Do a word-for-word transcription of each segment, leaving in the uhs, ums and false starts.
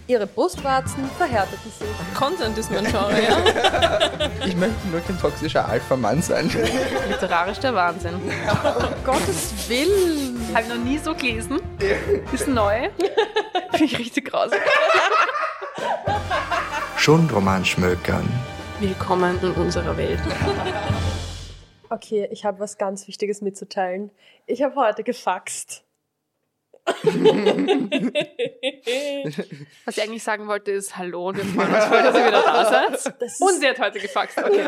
Ihre Brustwarzen verhärteten sich. Content ist mein Genre, ja. Ich möchte nur kein toxischer Alpha-Mann sein. Literarisch der Wahnsinn. Um Gottes Willen. Habe ich noch nie so gelesen. Ist neu. Finde ich richtig grausig. Schon Romanschmökern. Willkommen in unserer Welt. Okay, ich habe was ganz Wichtiges mitzuteilen. Ich habe heute gefaxt. Was ich eigentlich sagen wollte, ist Hallo und wir freuen uns voll, dass ihr wieder da seid. Das Und ist sie hat heute gefaxt, okay.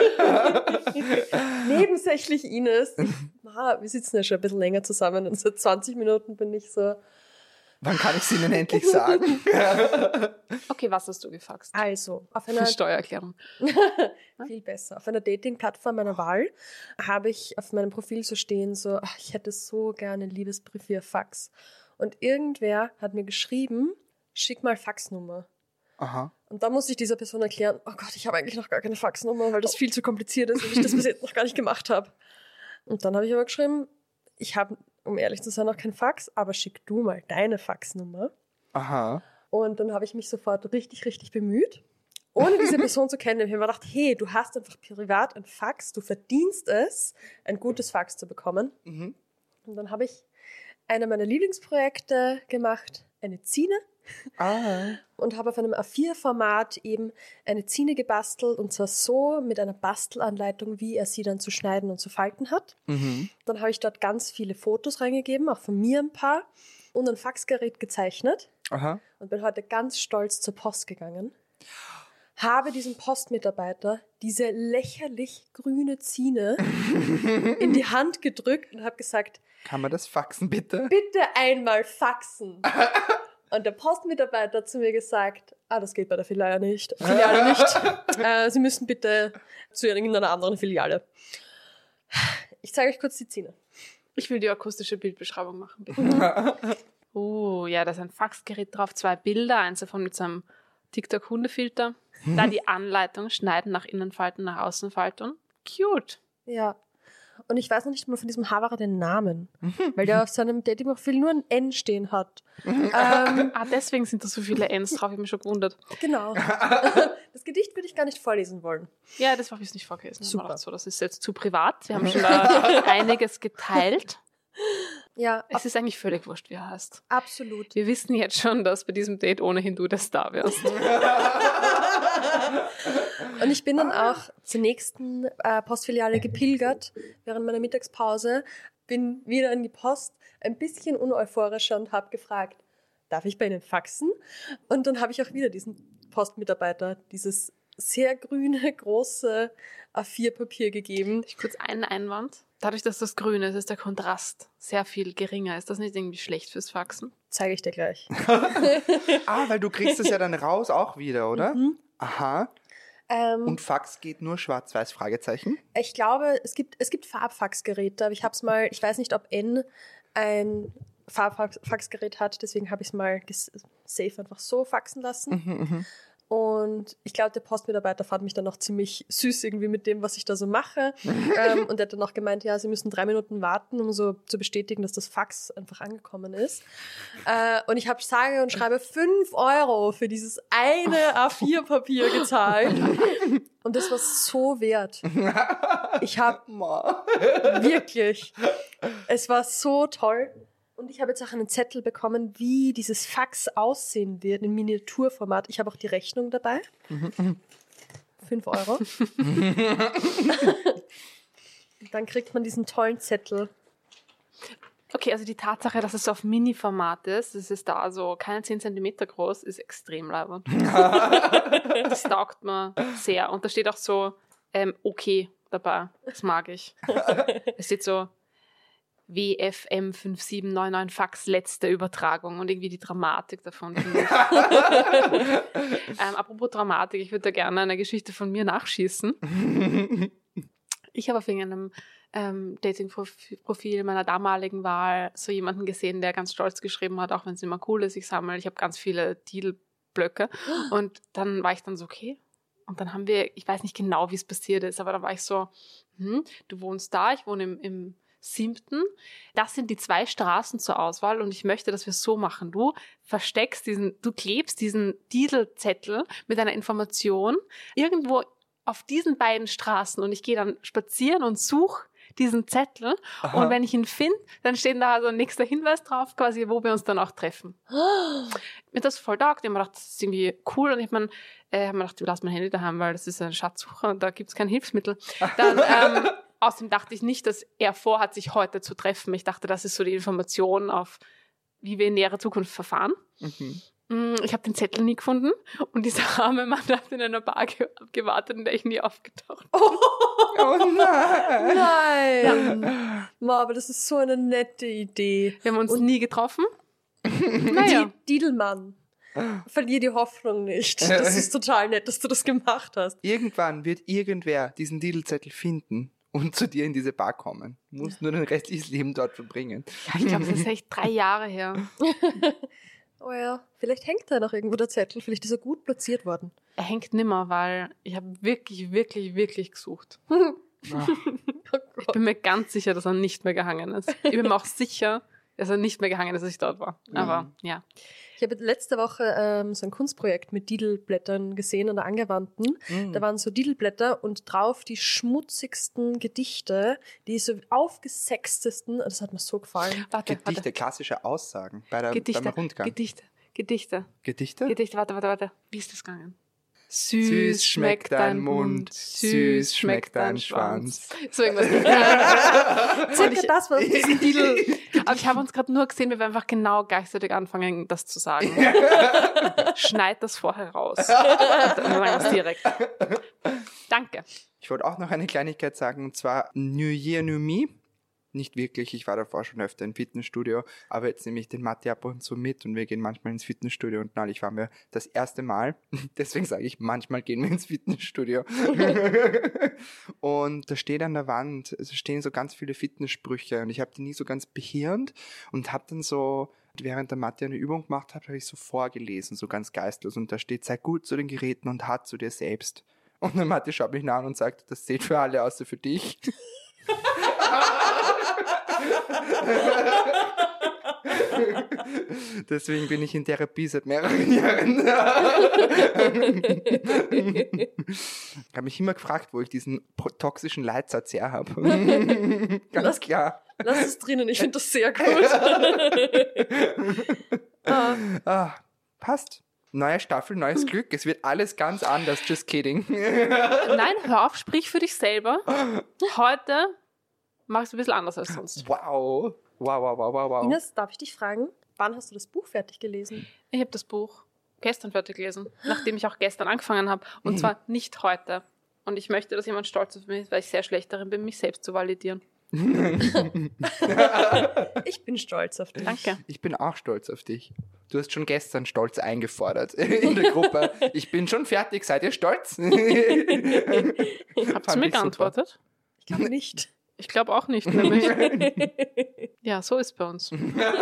nebensächlich Ines. Ah, wir sitzen ja schon ein bisschen länger zusammen und seit zwanzig Minuten bin ich so... Wann kann ich es Ihnen endlich sagen? Okay, was hast du gefaxt? Also, auf einer... Steuererklärung. Viel besser. Auf einer Dating-Plattform meiner Wahl habe ich auf meinem Profil so stehen, so, ach, ich hätte so gerne einen Liebesbrief via Fax. Und irgendwer hat mir geschrieben, schick mal Faxnummer. Aha. Und dann muss ich dieser Person erklären, oh Gott, ich habe eigentlich noch gar keine Faxnummer, weil das viel zu kompliziert ist und ich das bis jetzt noch gar nicht gemacht habe. Und dann habe ich aber geschrieben, ich habe, um ehrlich zu sein, noch kein Fax, aber schick du mal deine Faxnummer. Aha. Und dann habe ich mich sofort richtig, richtig bemüht, ohne diese Person zu kennen. Ich habe mir gedacht, hey, du hast einfach privat ein Fax, du verdienst es, ein gutes Fax zu bekommen. Mhm. Und dann habe ich einer meiner Lieblingsprojekte gemacht, eine Zine. Ah. Und habe auf einem A vier Format eben eine Zine gebastelt und zwar so mit einer Bastelanleitung, wie er sie dann zu schneiden und zu falten hat. Mhm. Dann habe ich dort ganz viele Fotos reingegeben, auch von mir ein paar und ein Faxgerät gezeichnet. Aha. Und bin heute ganz stolz zur Post gegangen. Habe diesem Postmitarbeiter diese lächerlich grüne Zine in die Hand gedrückt und habe gesagt, Kann man das faxen, bitte? bitte einmal faxen. Und der Postmitarbeiter hat zu mir gesagt, ah, das geht bei der Filiale nicht. Filiale nicht. Äh, Sie müssen bitte zu irgendeiner anderen Filiale. Ich zeige euch kurz die Zine. Ich will die akustische Bildbeschreibung machen, bitte. Oh, ja, da ist ein Faxgerät drauf, zwei Bilder, eins davon mit so einem TikTok-Hundefilter. Da die Anleitung, schneiden nach Innenfalten, nach Außenfaltung. Cute. Ja. Und ich weiß noch nicht mal von diesem Haverer den Namen, weil der auf seinem Dating-Profil nur ein N stehen hat. ähm, Ah, deswegen sind da so viele Ns drauf, ich habe mich schon gewundert. genau. Das Gedicht würde ich gar nicht vorlesen wollen. Ja, das habe ich nicht vorgelesen. Super. Ich dachte so, das ist jetzt zu privat. Wir haben schon da einiges geteilt. Ja, Es ist eigentlich völlig wurscht, wie er heißt. absolut. Wir wissen jetzt schon, dass bei diesem Date ohnehin du der Star wärst. Und ich bin dann auch zur nächsten äh, Postfiliale gepilgert während meiner Mittagspause, bin wieder in die Post, ein bisschen uneuphorischer und habe gefragt, darf ich bei Ihnen faxen? Und dann habe ich auch wieder diesen Postmitarbeiter dieses sehr grüne, große A vier Papier gegeben. Ich kurz einen Einwand. Dadurch, dass das grün ist, ist der Kontrast sehr viel geringer. Ist das nicht irgendwie schlecht fürs Faxen? Zeige ich dir gleich. Ah, weil du kriegst es ja dann raus auch wieder, oder? Mhm. Aha. Ähm, Und Fax geht nur schwarz-weiß, Fragezeichen? Ich glaube, es gibt, es gibt Farbfaxgeräte, aber ich habe es mal, ich weiß nicht, ob N ein Farbfaxgerät hat, deswegen habe ich es mal ges- safe einfach so faxen lassen. Mhm, mhm. Und ich glaube, der Postmitarbeiter fand mich dann noch ziemlich süß irgendwie mit dem, was ich da so mache. ähm, und der hat dann auch gemeint, ja, sie müssen drei Minuten warten, um so zu bestätigen, dass das Fax einfach angekommen ist. Äh, und ich habe sage und schreibe fünf Euro für dieses eine A vier Papier gezahlt. Und das war so wert. Ich habe wirklich, es war so toll. Und ich habe jetzt auch einen Zettel bekommen, wie dieses Fax aussehen wird in Miniaturformat. Ich habe auch die Rechnung dabei. Fünf Euro. Dann kriegt man diesen tollen Zettel. Okay, also die Tatsache, dass es so auf Mini-Format ist, das ist da so keine zehn Zentimeter groß, ist extrem leibend. Das taugt mir sehr. Und da steht auch so, ähm, okay dabei. Das mag ich. Es steht so, W F M fünf sieben neun neun Fax, letzte Übertragung und irgendwie die Dramatik davon. Finde ich. ähm, apropos Dramatik, ich würde da gerne eine Geschichte von mir nachschießen. Ich habe auf irgendeinem ähm, Dating-Profil meiner damaligen Wahl so jemanden gesehen, der ganz stolz geschrieben hat, auch wenn es immer cool ist, ich sammle, ich habe ganz viele Deal-Blöcke. Und dann war ich dann so, okay. Und dann haben wir, ich weiß nicht genau, wie es passiert ist, aber dann war ich so, hm, du wohnst da, ich wohne im, im siebten Das sind die zwei Straßen zur Auswahl und ich möchte, dass wir es so machen. Du versteckst diesen, du klebst diesen Dieselzettel mit einer Information irgendwo auf diesen beiden Straßen und ich gehe dann spazieren und suche diesen Zettel. Aha. Und wenn ich ihn finde, dann steht da so ein nächster Hinweis drauf, quasi, wo wir uns dann auch treffen. Oh. Mir das voll taugt. Ich habe mir gedacht, das ist irgendwie cool. Und ich mein, äh, habe mir gedacht, ich lasse mein Handy daheim, weil das ist eine Schatzsuche und da gibt es kein Hilfsmittel. Dann, ähm, außerdem dachte ich nicht, dass er vorhat, sich heute zu treffen. Ich dachte, das ist so die Information, auf wie wir in näherer Zukunft verfahren. Mhm. Ich habe den Zettel nie gefunden und dieser arme Mann hat in einer Bar ge- gewartet, in der ich nie aufgetaucht bin. Oh, oh nein! Nein! Ja. Ma, aber das ist so eine nette Idee. Wir haben uns und nie getroffen. Naja. Didelmann, verlier die Hoffnung nicht. Das ist total nett, dass du das gemacht hast. Irgendwann wird irgendwer diesen Didelzettel finden und zu dir in diese Bar kommen. Du musst nur dein restliches Leben dort verbringen. Ja, ich glaube, das ist echt drei Jahre her. Oh ja, vielleicht hängt da noch irgendwo der Zettel, vielleicht ist er gut platziert worden. Er hängt nimmer, weil ich habe wirklich, wirklich, wirklich gesucht. Oh ich bin mir ganz sicher, dass er nicht mehr gehangen ist. Ich bin mir auch sicher, dass er nicht mehr gehangen ist, als ich dort war. Aber mhm. ja. Ich habe letzte Woche ähm, so ein Kunstprojekt mit Didelblättern gesehen an der Angewandten. Mhm. Da waren so Didelblätter und drauf die schmutzigsten Gedichte, die so aufgesextesten. Das hat mir so gefallen. Warte, Gedichte, warte. Klassische Aussagen bei der, Gedichte, beim Rundgang. Gedichte, Gedichte. Gedichte? Gedichte, warte, warte, warte. Wie ist das gegangen? Süß, süß schmeckt dein Mund, süß schmeckt dein Schwanz. So irgendwas. Circa das war diesen Didel. Aber ich habe uns gerade nur gesehen, wie wir einfach genau gleichzeitig anfangen, das zu sagen. Schneid das vorher raus. Und dann sagen wir es direkt. Danke. Ich wollte auch noch eine Kleinigkeit sagen, und zwar New Year, New Me. Nicht wirklich, ich war davor schon öfter im Fitnessstudio, aber jetzt nehme ich den Matti ab und zu mit und wir gehen manchmal ins Fitnessstudio und neulich waren wir das erste Mal, deswegen sage ich, manchmal gehen wir ins Fitnessstudio und da steht an der Wand, es stehen so ganz viele Fitnesssprüche und ich habe die nie so ganz behirnt und habe dann so, während der Matti eine Übung gemacht hat, habe ich so vorgelesen, so ganz geistlos und da steht, sei gut zu den Geräten und hart zu dir selbst. Und der Matti schaut mich an und sagt, das zählt für alle außer für dich. Deswegen bin ich in Therapie seit mehreren Jahren. Ich habe mich immer gefragt, wo ich diesen toxischen Leitsatz her habe. Ganz lass, klar. Lass es drinnen, ich finde das sehr gut. ah. Ah, passt. Neue Staffel, neues Glück. Es wird alles ganz anders. Just kidding. Nein, hör auf, sprich für dich selber. Heute machst du ein bisschen anders als sonst. Wow. Wow, wow, wow, wow, wow. Ines, darf ich dich fragen, wann hast du das Buch fertig gelesen? Ich habe das Buch gestern fertig gelesen, nachdem ich auch gestern angefangen habe. Und zwar nicht heute. Und ich möchte, dass jemand stolz auf mich ist, weil ich sehr schlecht darin bin, mich selbst zu validieren. Ich bin stolz auf dich. Danke. Ich bin auch stolz auf dich. Du hast schon gestern stolz eingefordert in der Gruppe. Ich bin schon fertig, seid ihr stolz? Habt ihr mir geantwortet? Ich glaube nicht. Ich glaube auch nicht, nämlich. Ja, so ist bei uns.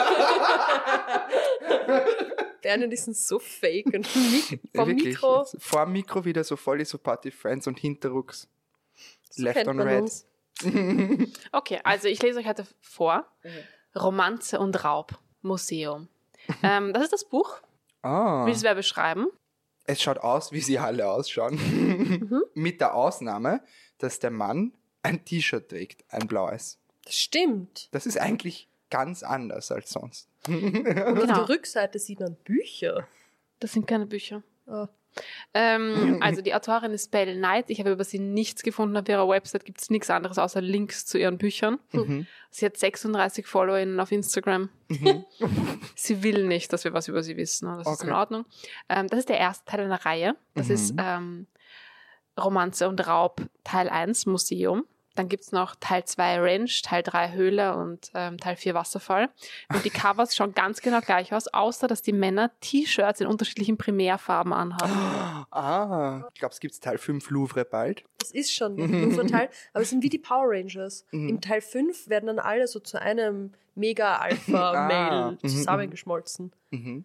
Bernhard ist so fake und Mik- vom Wirklich, Mikro. Vor dem Mikro wieder so voll die Supportive Friends und hinterrucks so left on red. Uns. Okay, also ich lese euch heute vor. Romanze und Raub, Museum. Ähm, das ist das Buch. Ah. Will ich es wer beschreiben? Es schaut aus, wie sie alle ausschauen. Mhm. Mit der Ausnahme, dass der Mann ein T-Shirt trägt, ein blaues. Das stimmt. Das ist eigentlich ganz anders als sonst. Und Genau. auf der Rückseite sieht man Bücher. Das sind keine Bücher. Oh. Ähm, also die Autorin ist Belle Knight. Ich habe über sie nichts gefunden. Auf ihrer Website gibt es nichts anderes außer Links zu ihren Büchern. Mhm. Sie hat sechsunddreißig FollowerInnen auf Instagram. Mhm. Sie will nicht, dass wir was über sie wissen. Das Okay. ist in Ordnung. Ähm, das ist der erste Teil einer Reihe. Das Mhm. ist ähm, Romanze und Raub Teil eins, Museum. Dann gibt es noch Teil zwei Ranch, Teil drei Höhle und ähm, Teil vier Wasserfall. Und die Covers schauen ganz genau gleich aus, außer dass die Männer T-Shirts in unterschiedlichen Primärfarben anhaben. Ah, ich glaube, es gibt Teil fünf Louvre bald. Das ist schon der Louvre-Teil, aber es sind wie die Power Rangers. Mhm. Im Teil fünf werden dann alle so zu einem Mega-Alpha-Male Ah, mhm, zusammengeschmolzen. Mhm.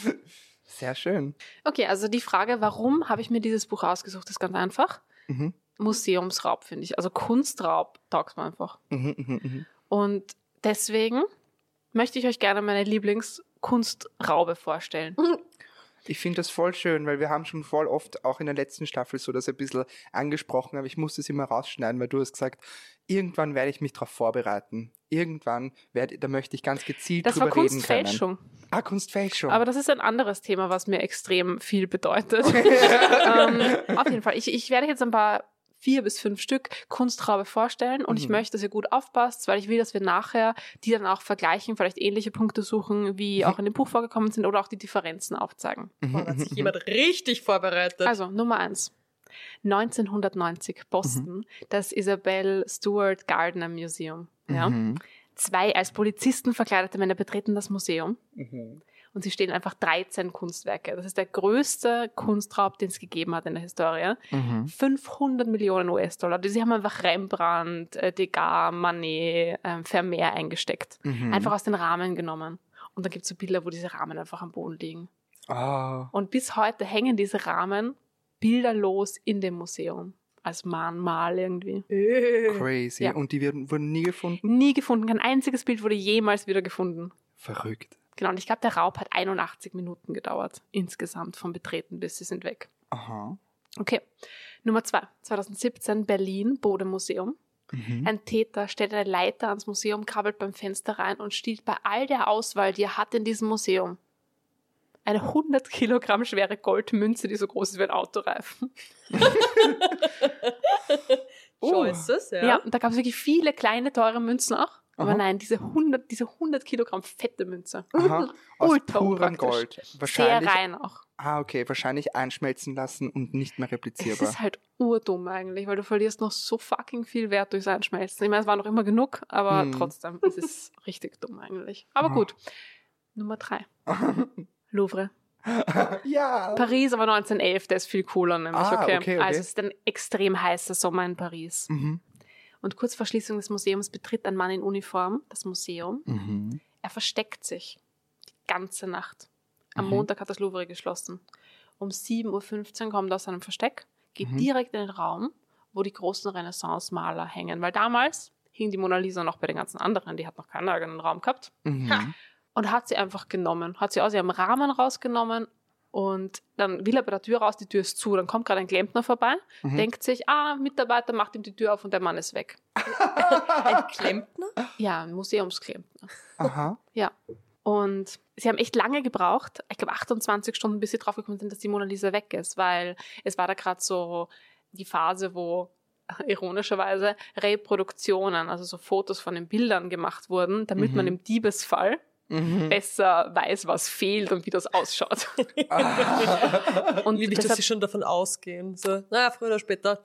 Sehr schön. Okay, also die Frage, warum habe ich mir dieses Buch ausgesucht, ist ganz einfach. Mhm. Museumsraub, finde ich. Also Kunstraub taugt man einfach. Mhm, mhm, mhm. Und deswegen möchte ich euch gerne meine Lieblingskunstraube vorstellen. Ich finde das voll schön, weil wir haben schon voll oft auch in der letzten Staffel so das ein bisschen angesprochen, aber ich musste es immer rausschneiden, weil du hast gesagt, irgendwann werde ich mich darauf vorbereiten. Irgendwann werde, da möchte ich ganz gezielt Das drüber war reden können. Kunstfälschung. Ah, Kunstfälschung. Aber das ist ein anderes Thema, was mir extrem viel bedeutet. ähm, auf jeden Fall. Ich, ich werde jetzt ein paar vier bis fünf Stück Kunstraube vorstellen und mhm. ich möchte, dass ihr gut aufpasst, weil ich will, dass wir nachher die dann auch vergleichen, vielleicht ähnliche Punkte suchen, wie auch in dem Buch vorgekommen sind oder auch die Differenzen aufzeigen. Boah, da hat sich jemand richtig vorbereitet. Also, Nummer eins. neunzehnhundertneunzig, Boston, mhm. das Isabel Stewart Gardner Museum. Ja? Mhm. Zwei als Polizisten verkleidete Männer betreten das Museum. Mhm. Und sie stehen einfach dreizehn Kunstwerke. Das ist der größte Kunstraub, den es gegeben hat in der Historie. Mhm. fünfhundert Millionen U S-Dollar. Sie haben einfach Rembrandt, äh, Degas, Manet, äh, Vermeer eingesteckt. Mhm. Einfach aus den Rahmen genommen. Und dann gibt es so Bilder, wo diese Rahmen einfach am Boden liegen. Oh. Und bis heute hängen diese Rahmen bilderlos in dem Museum. Als Mahnmal irgendwie. Crazy. Ja. Und die werden, wurden nie gefunden? Nie gefunden. Kein einziges Bild wurde jemals wieder gefunden. Verrückt. Genau, und ich glaube, der Raub hat einundachtzig Minuten gedauert, insgesamt vom Betreten bis sie sind weg. Aha. Okay, Nummer zwei, zwanzig siebzehn, Berlin, Bode-Museum. Mhm. Ein Täter stellt eine Leiter ans Museum, krabbelt beim Fenster rein und stiehlt bei all der Auswahl, die er hat in diesem Museum, eine hundert Kilogramm schwere Goldmünze, die so groß ist wie ein Autoreifen. So ist es, ja. Ja, und da gab es wirklich viele kleine, teure Münzen auch. Aber Aha. nein, diese hundert, diese hundert Kilogramm fette Münze. Aha, aus purem Gold. Sehr rein auch. Ah, okay, wahrscheinlich einschmelzen lassen und nicht mehr replizierbar. Es ist halt urdumm eigentlich, weil du verlierst noch so fucking viel Wert durchs Einschmelzen. Ich meine, es war noch immer genug, aber hm. trotzdem, es ist richtig dumm eigentlich. Aber gut. Nummer drei. Louvre. Ja. Paris, aber neunzehnhundertelf, der ist viel cooler nämlich. Ah, okay. okay, okay. Also es ist ein extrem heißer Sommer in Paris. Mhm. Und kurz vor Schließung des Museums betritt ein Mann in Uniform das Museum. Mhm. Er versteckt sich die ganze Nacht. Am Mhm. Montag hat das Louvre geschlossen. Um sieben Uhr fünfzehn kommt er aus seinem Versteck, geht mhm. direkt in den Raum, wo die großen Renaissance-Maler hängen. Weil damals hing die Mona Lisa noch bei den ganzen anderen, die hat noch keinen eigenen Raum gehabt. Mhm. Und hat sie einfach genommen, hat sie aus ihrem Rahmen rausgenommen und dann will er bei der Tür raus, die Tür ist zu, dann kommt gerade ein Klempner vorbei, mhm. denkt sich, ah, Mitarbeiter macht ihm die Tür auf und der Mann ist weg. Ein Klempner? Ja, ein Museumsklempner. Aha. Ja. Und sie haben echt lange gebraucht, ich glaube achtundzwanzig Stunden, bis sie drauf gekommen sind, dass die Mona Lisa weg ist, weil es war da gerade so die Phase, wo ironischerweise Reproduktionen, also so Fotos von den Bildern gemacht wurden, damit mhm. man im Diebesfall Mhm. besser weiß, was fehlt und wie das ausschaut. Und liebe ich, dass sie schon davon ausgehen. So, naja, früher oder später.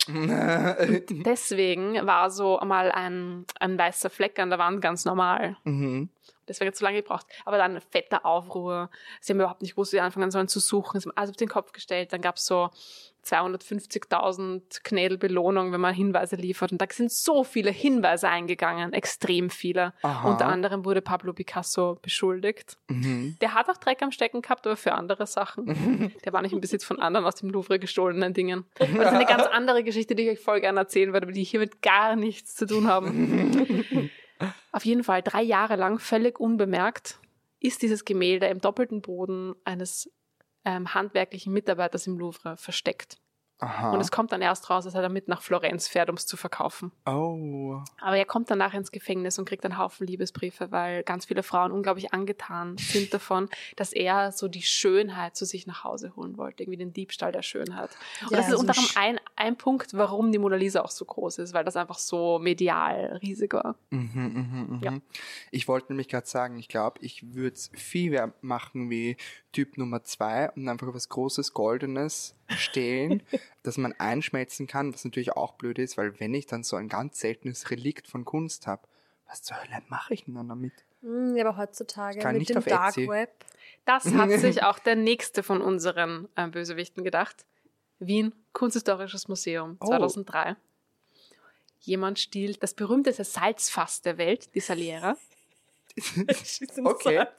Deswegen war so einmal ein, ein weißer Fleck an der Wand ganz normal. Mhm. Deswegen hat es so lange gebraucht. Aber dann fetter Aufruhr. Sie haben überhaupt nicht gewusst, wie sie anfangen sollen zu suchen. Sie haben alles auf den Kopf gestellt. Dann gab es so zweihundertfünfzigtausend Knädel Belohnung, wenn man Hinweise liefert. Und da sind so viele Hinweise eingegangen. Extrem viele. Aha. Unter anderem wurde Pablo Picasso beschuldigt. Mhm. Der hat auch Dreck am Stecken gehabt, aber für andere Sachen. Mhm. Der war nicht im Besitz von anderen aus dem Louvre gestohlenen Dingen. Das ist eine ganz andere Geschichte, die ich euch voll gerne erzählen werde, aber die hiermit gar nichts zu tun haben. Auf jeden Fall, drei Jahre lang, völlig unbemerkt, ist dieses Gemälde im doppelten Boden eines ähm, handwerklichen Mitarbeiters im Louvre versteckt. Aha. Und es kommt dann erst raus, dass er damit nach Florenz fährt, um es zu verkaufen. Oh. Aber er kommt danach ins Gefängnis und kriegt einen Haufen Liebesbriefe, weil ganz viele Frauen unglaublich angetan sind davon, dass er so die Schönheit zu sich nach Hause holen wollte, irgendwie den Diebstahl der Schönheit. Und Ja, das ist so unter sch- anderem ein, ein Punkt, warum die Mona Lisa auch so groß ist, weil das einfach so medial riesig war. Mhm, mhm, mhm. Ja. Ich wollte nämlich gerade sagen, ich glaube, ich würde es viel mehr machen wie Typ Nummer zwei und einfach was Großes, Goldenes stehlen, dass man einschmelzen kann, was natürlich auch blöd ist, weil wenn ich dann so ein ganz seltenes Relikt von Kunst habe, was zur Hölle mache ich denn dann damit? Hm, ja, aber heutzutage Kann mit nicht dem auf Dark Etsy. Web. Das hat sich auch der nächste von unseren äh, Bösewichten gedacht. Wien, Kunsthistorisches Museum, Oh. zweitausenddrei. Jemand stiehlt das berühmteste Salzfass der Welt, die Saliera. Schieß ins Okay. Salz.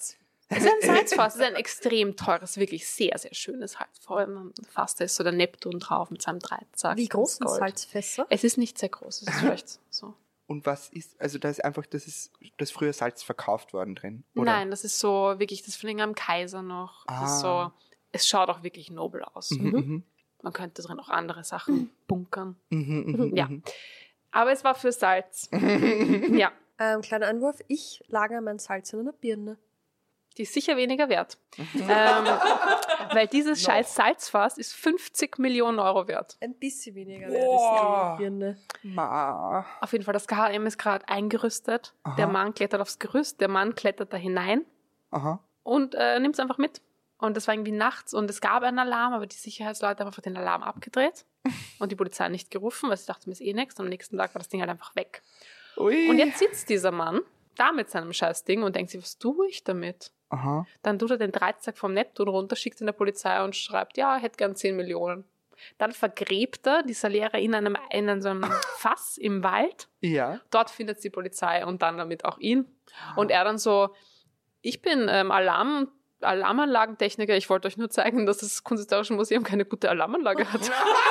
Es ist ein Salzfass, es ist ein extrem teures, wirklich sehr, sehr schönes Salz. Vor allem fast, da ist so der Neptun drauf mit seinem Dreizack. Wie groß sind Gold. Salzfässer? Es ist nicht sehr groß, es ist vielleicht so. Und was ist, also da ist einfach, das ist, das früher Salz verkauft worden drin, oder? Nein, das ist so wirklich, das von irgendeinem Kaiser noch. Das ist Ah. so, es schaut auch wirklich nobel aus. Mhm, mhm. Man könnte drin auch andere Sachen bunkern. Mhm, mhm, Ja. mhm. Aber es war für Salz. Ja, Ähm, kleiner Einwurf, ich lagere mein Salz in einer Birne. die ist sicher weniger wert. ähm, weil dieses Noch. scheiß Salzfass ist fünfzig Millionen Euro wert. Ein bisschen weniger Boah. wert ist die Birne. Ma. Auf jeden Fall, das K H M ist gerade eingerüstet. Aha. Der Mann klettert aufs Gerüst, der Mann klettert da hinein Aha. und äh, nimmt es einfach mit. Und das war irgendwie nachts und es gab einen Alarm, aber die Sicherheitsleute haben einfach den Alarm abgedreht und die Polizei nicht gerufen, weil sie dachten, mir ist eh nichts. Und am nächsten Tag war das Ding halt einfach weg. Ui. Und jetzt sitzt dieser Mann da mit seinem Scheißding und denkt sich, was tue ich damit? Aha. Dann tut er den Dreizack vom Neptun runter, schickt ihn der Polizei und schreibt, ja, er hätte gern zehn Millionen. Dann vergräbt er die Saläre in einem, in einem Fass im Wald. Ja. Dort findet die Polizei und dann damit auch ihn. Und er dann so, ich bin ähm, Alarm, Alarmanlagentechniker, ich wollte euch nur zeigen, dass das Kunsthistorische Museum keine gute Alarmanlage hat.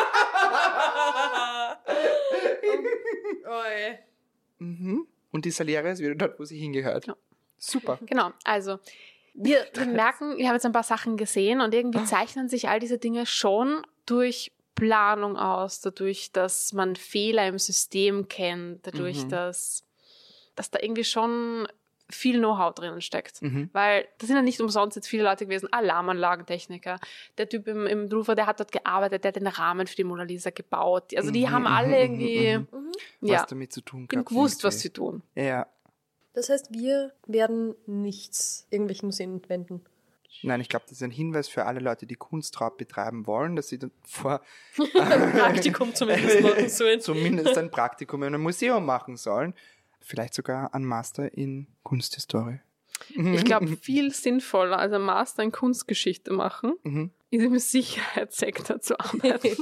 Oi. Mhm. Und die Saliere ist wieder dort, wo sie hingehört. Ja. Super. Genau, also wir, wir merken, wir haben jetzt ein paar Sachen gesehen und irgendwie zeichnen sich all diese Dinge schon durch Planung aus, dadurch, dass man Fehler im System kennt, dadurch, Mhm. dass, dass da irgendwie schon viel Know-how drinnen steckt. Mhm. Weil das sind ja nicht umsonst jetzt viele Leute gewesen, Alarmanlagentechniker. Der Typ im, im Louvre, der hat dort gearbeitet, der hat den Rahmen für die Mona Lisa gebaut. Also die Mhm, haben mhm, alle mhm, irgendwie mhm. ja, Was damit zu tun die haben gehabt. gewusst, was irgendwie. sie tun. Ja. Das heißt, wir werden nichts irgendwelchen Museen entwenden. Nein, ich glaube, das ist ein Hinweis für alle Leute, die Kunstraub betreiben wollen, dass sie dann vor Ein Praktikum zumindest machen sollen. zumindest ein Praktikum in einem Museum machen sollen. Vielleicht sogar ein Master in Kunsthistorie. Ich glaube, viel sinnvoller als ein Master in Kunstgeschichte machen, Mhm. ist im Sicherheitssektor zu arbeiten.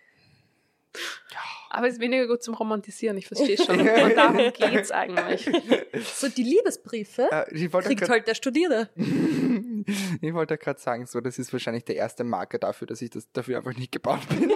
Aber es ist weniger gut zum Romantisieren, ich verstehe schon. Und darum geht es eigentlich. So die Liebesbriefe Äh, ich wollte kriegt grad- halt der Studierende. ich wollte gerade sagen, so, das ist wahrscheinlich der erste Marker dafür, dass ich das dafür einfach nicht gebaut bin.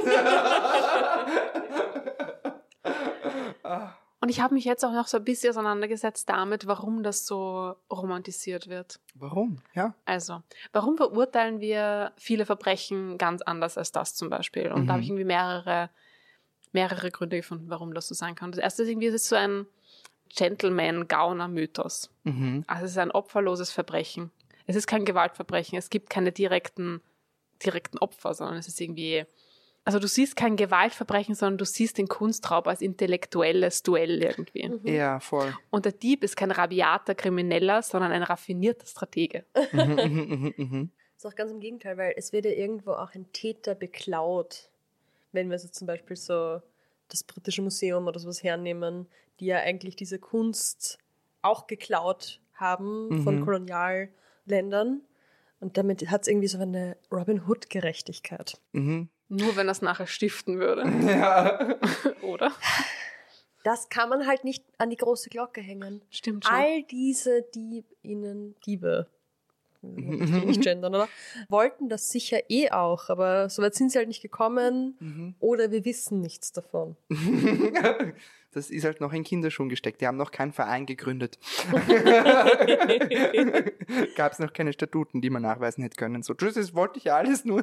Und ich habe mich jetzt auch noch so ein bisschen auseinandergesetzt damit, warum das so romantisiert wird. Warum? Ja. Also, warum verurteilen wir viele Verbrechen ganz anders als das zum Beispiel? Und Mhm. da habe ich irgendwie mehrere, mehrere Gründe gefunden, warum das so sein kann. Das erste ist irgendwie, es ist so ein Gentleman-Gauner-Mythos. Mhm. Also es ist ein opferloses Verbrechen. Es ist kein Gewaltverbrechen, es gibt keine direkten, direkten Opfer, sondern es ist irgendwie... Also du siehst kein Gewaltverbrechen, sondern du siehst den Kunstraub als intellektuelles Duell irgendwie. Mhm. Ja, voll. Und der Dieb ist kein rabiater Krimineller, sondern ein raffinierter Stratege. Mhm, mhm, mhm, mhm. Das ist auch ganz im Gegenteil, weil es wird ja irgendwo auch ein Täter beklaut. Wenn wir so zum Beispiel so das britische Museum oder sowas hernehmen, die ja eigentlich diese Kunst auch geklaut haben von Mhm. Kolonialländern. Und damit hat es irgendwie so eine Robin Hood-Gerechtigkeit. Mhm. Nur wenn er es nachher stiften würde, Ja. oder? Das kann man halt nicht an die große Glocke hängen. Stimmt schon. All diese Diebinnen, Diebe, Mhm. nicht gendern, oder? Wollten das sicher eh auch, aber soweit sind sie halt nicht gekommen Mhm. oder wir wissen nichts davon. Das ist halt noch in Kinderschuhen gesteckt. Die haben noch keinen Verein gegründet. Gab es noch keine Statuten, die man nachweisen hätte können. So, tschüss, das wollte ich ja alles nur.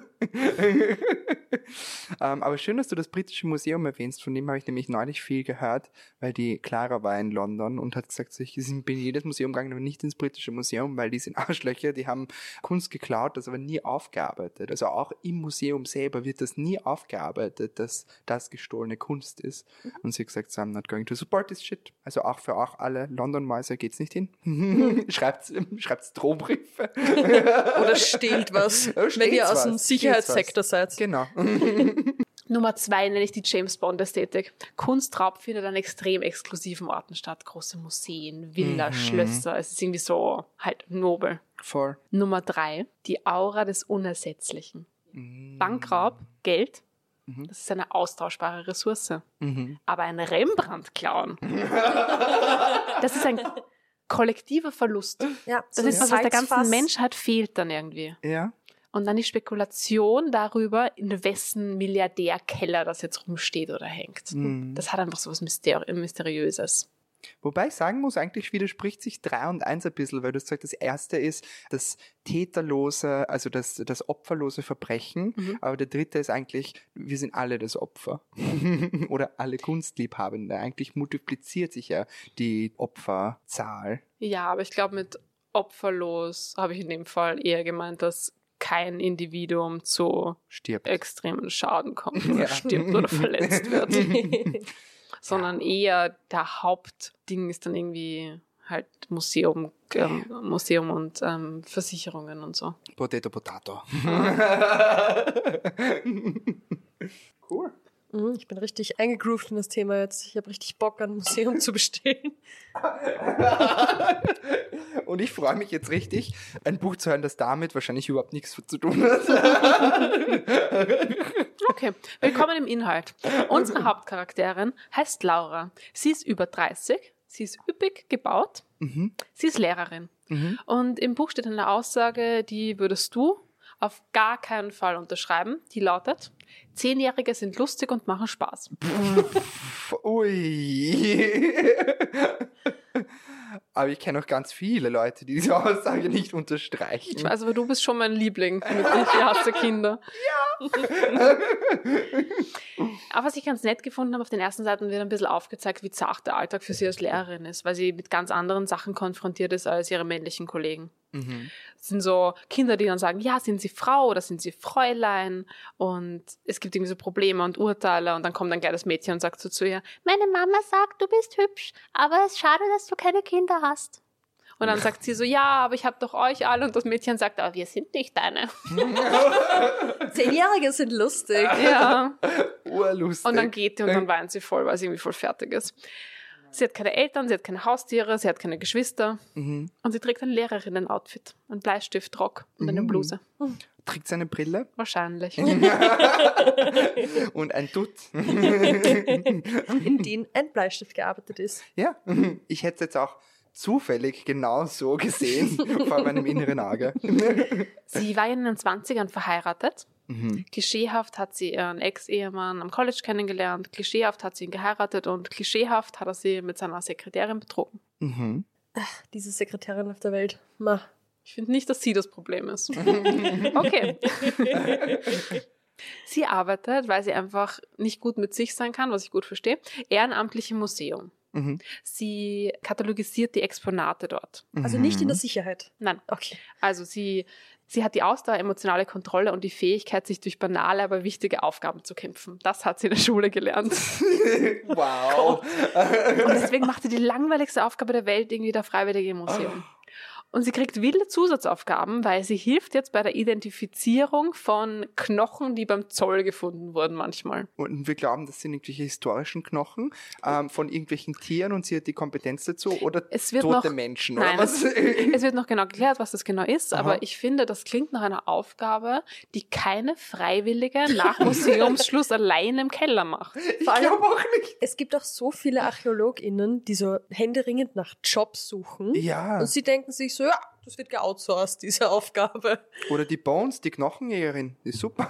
ähm, aber schön, dass du das britische Museum erwähnst. Von dem habe ich nämlich neulich viel gehört, weil die Clara war in London und hat gesagt, so, ich bin in jedes Museum gegangen, aber nicht ins britische Museum, weil die sind Arschlöcher, die haben Kunst geklaut, das aber nie aufgearbeitet. Also auch im Museum selber wird das nie aufgearbeitet, dass das gestohlene Kunst ist. Und sie hat gesagt, so, I'm not going to support this shit. Also auch für auch alle London-Mäuse geht's nicht hin. schreibt's, schreibt's Drohbriefe. Oder stehlt was, Ja, steht's wenn ihr aus was, dem steht's Sicherheitssektor seid. Genau. Nummer zwei nenne ich die James Bond-Ästhetik. Kunstraub findet an extrem exklusiven Orten statt. Große Museen, Villa, Mhm. Schlösser. Es ist irgendwie so halt nobel. Voll. Nummer drei, die Aura des Unersetzlichen. Mhm. Bankraub, Geld, Mhm. das ist eine austauschbare Ressource. Mhm. Aber ein Rembrandt klauen, das ist ein, kollektiver Verlust. Ja, Das so ist was, was der ganzen Salzfass. Menschheit fehlt dann irgendwie. Ja. Und dann die Spekulation darüber, in wessen Milliardärkeller das jetzt rumsteht oder hängt. Mhm. Das hat einfach so was Mysteri- Mysteriöses. Wobei ich sagen muss, eigentlich widerspricht sich drei und eins ein bisschen, weil du hast gesagt, das erste ist das täterlose, also das, das opferlose Verbrechen, Mhm. aber der dritte ist eigentlich, wir sind alle das Opfer. Oder alle Kunstliebhabende. Eigentlich multipliziert sich ja die Opferzahl. Ja, aber ich glaube, mit opferlos habe ich in dem Fall eher gemeint, dass kein Individuum zu Stirbt. extremen Schaden kommt oder Ja. stirbt oder verletzt wird. Sondern eher der Hauptding ist dann irgendwie halt Museum, ähm, Museum und ähm, Versicherungen und so. Potato, Potato. Cool. Mhm, ich bin richtig eingegroovt in das Thema jetzt. Ich habe richtig Bock, an ein Museum zu bestehen. Und ich freue mich jetzt richtig, ein Buch zu hören, das damit wahrscheinlich überhaupt nichts zu tun hat. Okay, willkommen im Inhalt. Unsere Hauptcharakterin heißt Laura. Sie ist über dreißig, sie ist üppig gebaut, Mhm. sie ist Lehrerin. Mhm. Und im Buch steht eine Aussage, die würdest du auf gar keinen Fall unterschreiben. Die lautet, Zehnjährige sind lustig und machen Spaß. Pff, ui. Aber ich kenne auch ganz viele Leute, die diese Aussage nicht unterstreichen. Ich weiß, aber du bist schon mein Liebling mit Ich hasse Kinder. Aber was ich ganz nett gefunden habe, auf den ersten Seiten wird ein bisschen aufgezeigt, wie zart der Alltag für sie als Lehrerin ist, weil sie mit ganz anderen Sachen konfrontiert ist als ihre männlichen Kollegen. Mhm. Es sind so Kinder, die dann sagen, ja, sind sie Frau oder sind sie Fräulein? Und es gibt irgendwie so Probleme und Urteile und dann kommt ein geiles Mädchen und sagt so zu ihr, meine Mama sagt, du bist hübsch, aber es ist schade, dass du keine Kinder hast. Und dann sagt sie so, ja, aber ich habe doch euch alle. Und das Mädchen sagt, aber wir sind nicht deine. Zehnjährige sind lustig. Ja. Urlustig. Und dann geht die und dann weint sie voll, weil sie irgendwie voll fertig ist. Sie hat keine Eltern, sie hat keine Haustiere, sie hat keine Geschwister. Mhm. Und sie trägt ein Lehrerinnen-Outfit, einen Bleistiftrock und eine Mhm. Bluse. Trägt seine Brille Wahrscheinlich. und ein Dutt. In denen ein Bleistift gearbeitet ist. Ja, ich hätte es jetzt auch zufällig genau so gesehen vor meinem inneren Auge. Sie war in den zwanzigern verheiratet. Mhm. Klischeehaft hat sie ihren Ex-Ehemann am College kennengelernt. Klischeehaft hat sie ihn geheiratet und klischeehaft hat er sie mit seiner Sekretärin betrogen. Mhm. Diese Sekretärin auf der Welt. Ma. Ich finde nicht, dass sie das Problem ist. Okay. Sie arbeitet, weil sie einfach nicht gut mit sich sein kann, was ich gut verstehe, ehrenamtlich im Museum. Mhm. Sie katalogisiert die Exponate dort. Also nicht in der Mhm. Sicherheit. Nein, Okay. also sie, sie hat die Ausdauer, emotionale Kontrolle und die Fähigkeit, sich durch banale, aber wichtige Aufgaben zu kämpfen. Das hat sie in der Schule gelernt. Wow. Und deswegen macht sie die langweiligste Aufgabe der Welt irgendwie der Freiwillige im Museum. Und sie kriegt wilde Zusatzaufgaben, weil sie hilft jetzt bei der Identifizierung von Knochen, die beim Zoll gefunden wurden manchmal. Und wir glauben, das sind irgendwelche historischen Knochen ähm, von irgendwelchen Tieren und sie hat die Kompetenz dazu oder Es wird tote noch- Menschen Nein, oder was? Es wird noch genau geklärt, was das genau ist, Aha. aber ich finde, das klingt nach einer Aufgabe, die keine Freiwillige nach Museumsschluss allein im Keller macht. Ich Vor allem- glaube auch nicht. Es gibt auch so viele ArchäologInnen, die so händeringend nach Jobs suchen. Ja. Und sie denken sich so, ja, das wird geoutsourced, diese Aufgabe. Oder die Bones, die Knochenjägerin. Die ist super.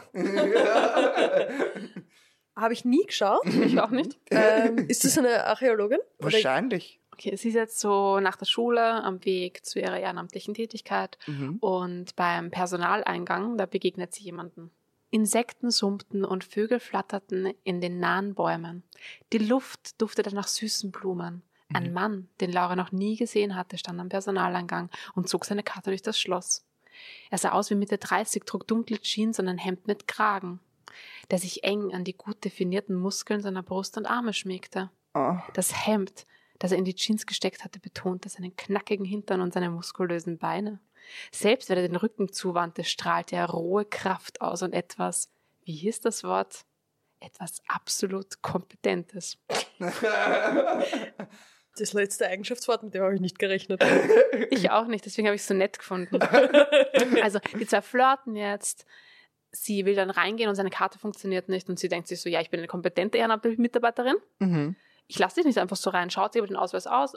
Habe ich nie geschaut. Ich auch nicht. ähm, ist das eine Archäologin? Oder- Wahrscheinlich. Okay, sie ist jetzt so nach der Schule am Weg zu ihrer ehrenamtlichen Tätigkeit Mhm. und beim Personaleingang, da begegnet sie jemanden. Insekten summten und Vögel flatterten in den nahen Bäumen. Die Luft duftete nach süßen Blumen. Ein Mann, den Laura noch nie gesehen hatte, stand am Personaleingang und zog seine Karte durch das Schloss. Er sah aus wie Mitte dreißig, trug dunkle Jeans und ein Hemd mit Kragen, der sich eng an die gut definierten Muskeln seiner Brust und Arme schmiegte. Oh. Das Hemd, das er in die Jeans gesteckt hatte, betonte seinen knackigen Hintern und seine muskulösen Beine. Selbst wenn er den Rücken zuwandte, strahlte er rohe Kraft aus und etwas, wie hieß das Wort? Etwas absolut Kompetentes. Das letzte Eigenschaftswort, mit dem habe ich nicht gerechnet. Ich auch nicht, deswegen habe ich es so nett gefunden. Also, die zwei flirten jetzt. Sie will dann reingehen und seine Karte funktioniert nicht und sie denkt sich so, ja, ich bin eine kompetente ehrenamtliche Mitarbeiterin. Mhm. Ich lasse dich nicht einfach so rein. Schaut sie aber den Ausweis aus an,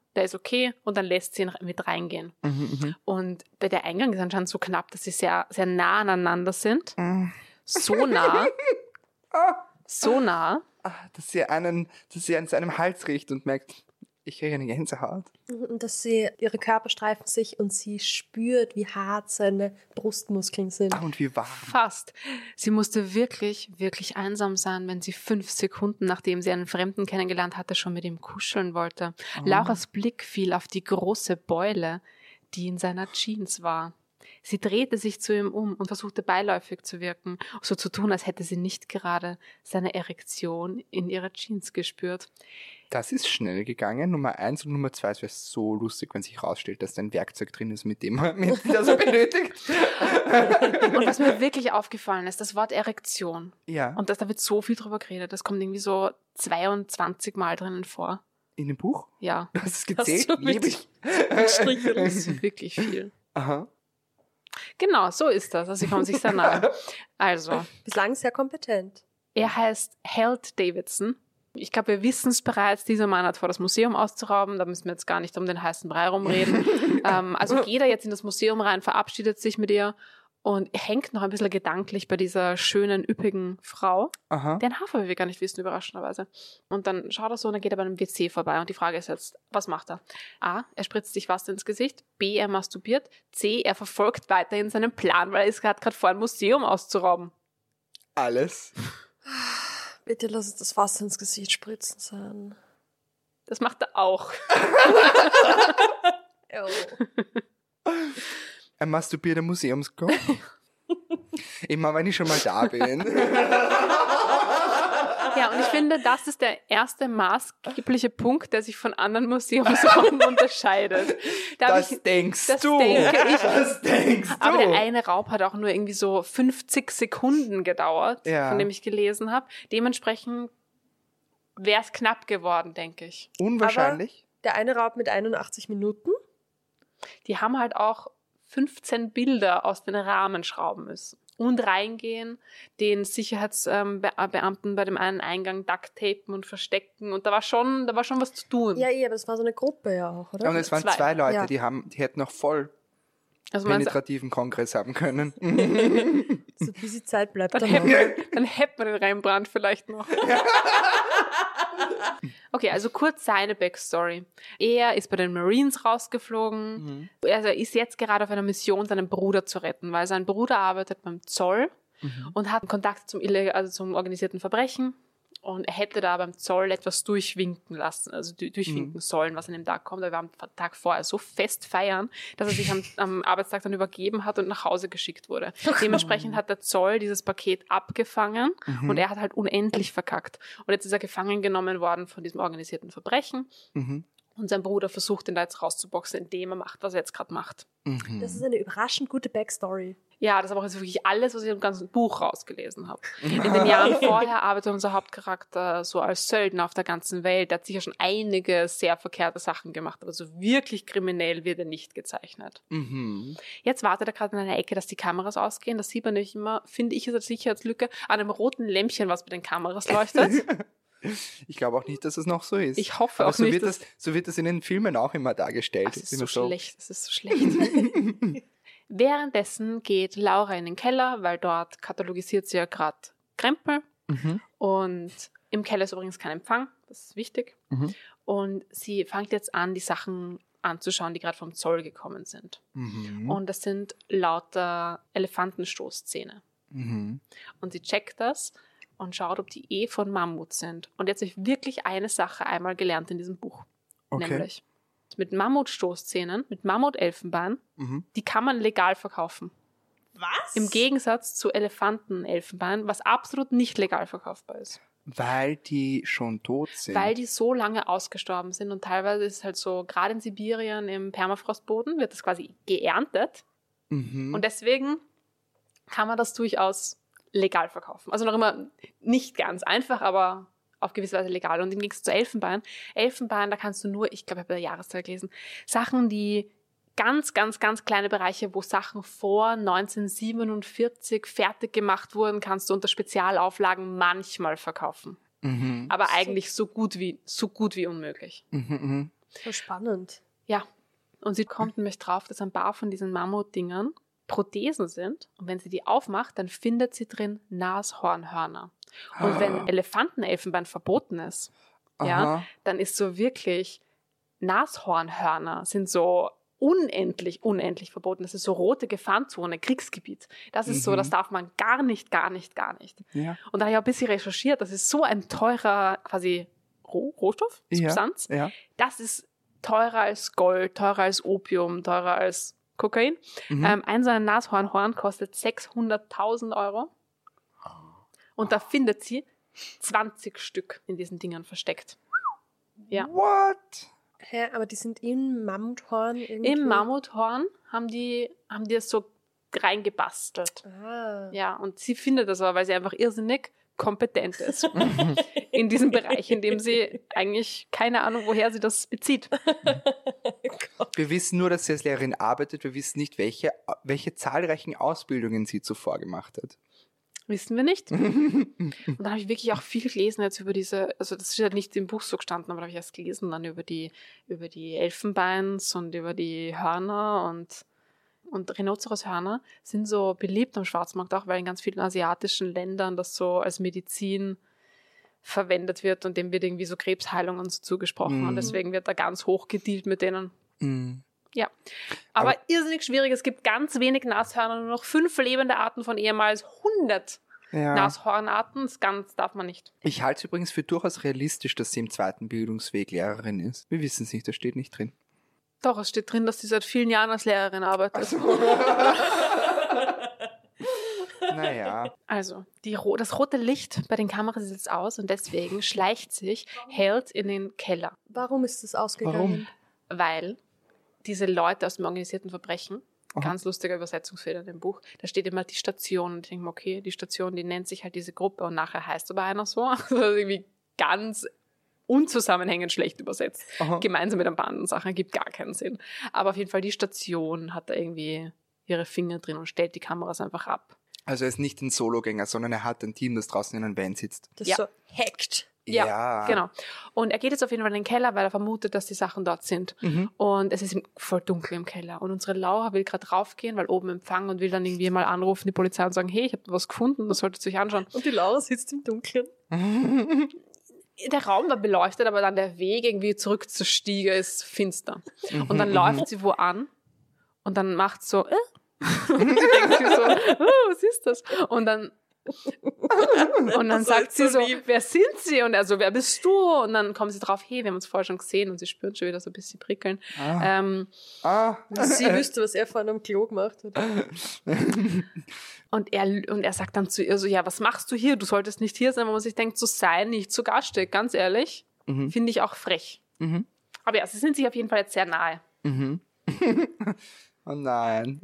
der ist okay und dann lässt sie ihn mit reingehen. Mhm, mhm. Und bei der Eingang ist anscheinend so knapp, dass sie sehr, sehr nah aneinander sind. Mhm. So nah. So nah. Ah, dass sie einen, dass sie an seinem Hals riecht und merkt, ich kriege eine Gänsehaut. Und dass sie, ihre Körper streifen sich und sie spürt, wie hart seine Brustmuskeln sind. Ah, und wie warm. Fast. Sie musste wirklich, wirklich einsam sein, wenn sie fünf Sekunden, nachdem sie einen Fremden kennengelernt hatte, schon mit ihm kuscheln wollte. Oh. Lauras Blick fiel auf die große Beule, die in seiner Jeans war. Sie drehte sich zu ihm um und versuchte beiläufig zu wirken, so zu tun, als hätte sie nicht gerade seine Erektion in ihrer Jeans gespürt. Das ist schnell gegangen. Nummer eins und Nummer zwei, es wäre so lustig, wenn sich herausstellt, dass da ein Werkzeug drin ist, mit dem man mit das er benötigt. Und was mir wirklich aufgefallen ist, das Wort Erektion. Ja. Und das, da wird so viel drüber geredet. Das kommt irgendwie so zweiundzwanzig Mal drinnen vor. In dem Buch? Ja. Du hast es gezählt? Hast du Liebe ich. Das ist wirklich viel. Aha. Genau, so ist das. Also sie kommen sich sehr nahe. Also, Bislang sehr kompetent. er heißt Held Davidson. Ich glaube, wir wissen es bereits, dieser Mann hat vor, das Museum auszurauben. Da müssen wir jetzt gar nicht um den heißen Brei rumreden. ähm, also geht er jetzt in das Museum rein, verabschiedet sich mit ihr und hängt noch ein bisschen gedanklich bei dieser schönen, üppigen Frau, Aha. deren Haarfarbe wir gar nicht wissen, überraschenderweise. Und dann schaut er so und dann geht er bei einem W C vorbei. Und die Frage ist jetzt, was macht er? A, er spritzt sich Wasser ins Gesicht. B, er masturbiert. C, er verfolgt weiterhin seinen Plan, weil er ist gerade vor, ein Museum auszurauben. Alles. Bitte lass uns das Wasser ins Gesicht spritzen sein. Das macht er auch. Oh. Ein masturbierter Museumsgott. Immer wenn ich schon mal da bin. Ja, und ich finde, das ist der erste maßgebliche Punkt, der sich von anderen Museumsräumen unterscheidet. Da Das ich, denkst das du. denke ich. Das denkst du. Aber der eine Raub hat auch nur irgendwie so fünfzig Sekunden gedauert, Ja. von dem ich gelesen habe. Dementsprechend wäre es knapp geworden, denke ich. Unwahrscheinlich. Der eine Raub mit einundachtzig Minuten. Die haben halt auch fünfzehn Bilder aus den Rahmen schrauben müssen. Und reingehen, den Sicherheitsbeamten bei dem einen Eingang ducktapen und verstecken. Und da war schon, da war schon was zu tun. Ja, eh, aber es war so eine Gruppe ja auch, oder? Und es waren Zwei. zwei, Leute, Ja. die haben, die hätten noch voll Also man sagt, penetrativen Kongress haben können. So ein bisschen Zeit bleibt dann dann hätte noch. man, dann hätte man den Rembrandt vielleicht noch. Okay, also kurz seine Backstory. Er ist bei den Marines rausgeflogen. Mhm. Also er ist jetzt gerade auf einer Mission, seinen Bruder zu retten, weil sein Bruder arbeitet beim Zoll Mhm. und hat Kontakt zum, Illeg- also zum organisierten Verbrechen. Und er hätte da beim Zoll etwas durchwinken lassen, also du- durchwinken Mhm. sollen, was an dem Tag kommt. Er war am Tag vorher so fest feiern, dass er sich am, am Arbeitstag dann übergeben hat und nach Hause geschickt wurde. Dementsprechend hat der Zoll dieses Paket abgefangen Mhm. und er hat halt unendlich verkackt. Und jetzt ist er gefangen genommen worden von diesem organisierten Verbrechen Mhm. und sein Bruder versucht, ihn da jetzt rauszuboxen, indem er macht, was er jetzt gerade macht. Mhm. Das ist eine überraschend gute Backstory. Ja, das ist aber auch jetzt wirklich alles, was ich im ganzen Buch rausgelesen habe. In den Jahren vorher arbeitet unser Hauptcharakter so als Söldner auf der ganzen Welt. Der hat sicher schon einige sehr verkehrte Sachen gemacht, aber so wirklich kriminell wird er nicht gezeichnet. Mhm. Jetzt wartet er gerade in einer Ecke, dass die Kameras ausgehen. Das sieht man nämlich immer, finde ich, ist als Sicherheitslücke, an einem roten Lämpchen, was bei den Kameras leuchtet. Ich glaube auch nicht, dass es noch so ist. Ich hoffe Aber auch so nicht, wird dass- das, so wird das in den Filmen auch immer dargestellt. Das ist Immer so schlecht, das ist so schlecht. Währenddessen geht Laura in den Keller, weil dort katalogisiert sie ja gerade Krempel. Mhm. Und im Keller ist übrigens kein Empfang, das ist wichtig. Mhm. Und sie fängt jetzt an, die Sachen anzuschauen, die gerade vom Zoll gekommen sind. Mhm. Und das sind lauter Elefantenstoßzähne. Mhm. Und sie checkt das und schaut, ob die eh von Mammut sind. Und jetzt habe ich wirklich eine Sache einmal gelernt in diesem Buch. Okay. Nämlich mit Mammutstoßzähnen, mit Mammutelfenbein, Mhm. die kann man legal verkaufen. Was? Im Gegensatz zu Elefantenelfenbein, was absolut nicht legal verkaufbar ist. Weil die schon tot sind. Weil die so lange ausgestorben sind und teilweise ist es halt so, gerade in Sibirien im Permafrostboden wird das quasi geerntet mhm. und deswegen kann man das durchaus legal verkaufen. Also noch immer nicht ganz einfach, aber auf gewisse Weise legal. Und im Gegensatz zu Elfenbein, Elfenbein, da kannst du nur, ich glaube, ich habe bei der Jahreszeit gelesen, Sachen, die ganz, ganz, ganz kleine Bereiche, wo Sachen vor neunzehnhundertsiebenundvierzig fertig gemacht wurden, kannst du unter Spezialauflagen manchmal verkaufen. Mhm. Aber eigentlich so gut wie, so gut wie unmöglich. Mhm. Mhm. So spannend. Ja, und sie kommt nämlich drauf, dass ein paar von diesen Mammutdingern Prothesen sind. Und wenn sie die aufmacht, dann findet sie drin Nashornhörner. Und wenn Elefantenelfenbein verboten ist, ja, Aha. dann ist so wirklich Nashornhörner sind so unendlich, unendlich verboten. Das ist so rote Gefahrenzone, Kriegsgebiet. Das ist so, Mhm. das darf man gar nicht, gar nicht, gar nicht. Ja. Und da habe ich auch ein bisschen recherchiert, das ist so ein teurer, quasi Roh Rohstoff, Ja. Substanz. Ja. Das ist teurer als Gold, teurer als Opium, teurer als Kokain. Mhm. Ähm, ein so ein Nashornhorn kostet sechshunderttausend Euro. Und da findet sie zwanzig Stück in diesen Dingern versteckt. Ja. What? Hä, aber die sind im Mammuthorn irgendwie. Im Mammuthorn haben die, haben die es so reingebastelt. Ah. Ja, und sie findet das aber, weil sie einfach irrsinnig kompetent ist in diesem Bereich, in dem sie eigentlich keine Ahnung, woher sie das bezieht. Wir wissen nur, dass sie als Lehrerin arbeitet. Wir wissen nicht, welche, welche zahlreichen Ausbildungen sie zuvor gemacht hat. Wissen wir nicht. Und dann habe ich wirklich auch viel gelesen jetzt über diese, also das ist ja nicht im Buch so gestanden, aber da habe ich erst gelesen dann über die, über die Elfenbeins und über die Hörner und, und Rhinozeroshörner sind so beliebt am Schwarzmarkt auch, weil in ganz vielen asiatischen Ländern das so als Medizin verwendet wird und dem wird irgendwie so Krebsheilung und so zugesprochen Mhm. und deswegen wird da ganz hoch gedealt mit denen. Mhm. Ja, aber, Aber- irrsinnig schwierig. Es gibt ganz wenig Nashörner, nur noch fünf lebende Arten von ehemals hundert Ja. Nashornarten. Das ganz darf man nicht. Ich halte es übrigens für durchaus realistisch, dass sie im zweiten Bildungsweg Lehrerin ist. Wir wissen es nicht, das steht nicht drin. Doch, es steht drin, dass sie seit vielen Jahren als Lehrerin arbeitet. Naja. Also, die, ro- das rote Licht bei den Kameras ist jetzt aus und deswegen schleicht sich Held in den Keller, Warum ist das ausgegangen? weil diese Leute aus dem organisierten Verbrechen, Aha. ganz lustiger Übersetzungsfehler in dem Buch, da steht immer die Station und ich denke mir, okay, die Station, die nennt sich halt diese Gruppe und nachher heißt aber einer so. Also irgendwie ganz unzusammenhängend schlecht übersetzt. Aha. Gemeinsam mit ein paar anderen Sachen, gibt gar keinen Sinn. Aber auf jeden Fall die Station hat da irgendwie ihre Finger drin und stellt die Kameras einfach ab. Also er ist nicht ein Sologänger, sondern er hat ein Team, das draußen in einem Van sitzt. Das Ja. ist so hackt. Ja, genau. Und er geht jetzt auf jeden Fall in den Keller, weil er vermutet, dass die Sachen dort sind. Mhm. Und es ist im- voll dunkel im Keller. Und unsere Laura will gerade raufgehen, weil oben Empfang und will dann irgendwie mal anrufen, die Polizei und sagen, hey, ich habe was gefunden, das solltet ihr euch anschauen. Und die Laura sitzt im Dunkeln. Der Raum war beleuchtet, aber dann der Weg irgendwie zurück zur Stiege ist finster. Und dann läuft sie wo an und dann macht so, äh? und sie denkt sich so, oh, was ist das? Und dann Und dann Das sagt ist sie so so, lieb. wer sind sie? Und er so, wer bist du? Und dann kommen sie drauf, hey, wir haben uns vorher schon gesehen und sie spürt schon wieder so ein bisschen prickeln. Ah. Ähm, Ah. Sie wüsste, was er vorhin am Klo gemacht hat. und, er, und er sagt dann zu ihr so, ja, was machst du hier? Du solltest nicht hier sein, wo man sich denkt, so sei nicht zu Gaste. Ganz ehrlich, Mhm. finde ich auch frech. Mhm. Aber ja, sie sind sich auf jeden Fall jetzt sehr nahe. Mhm. Oh nein.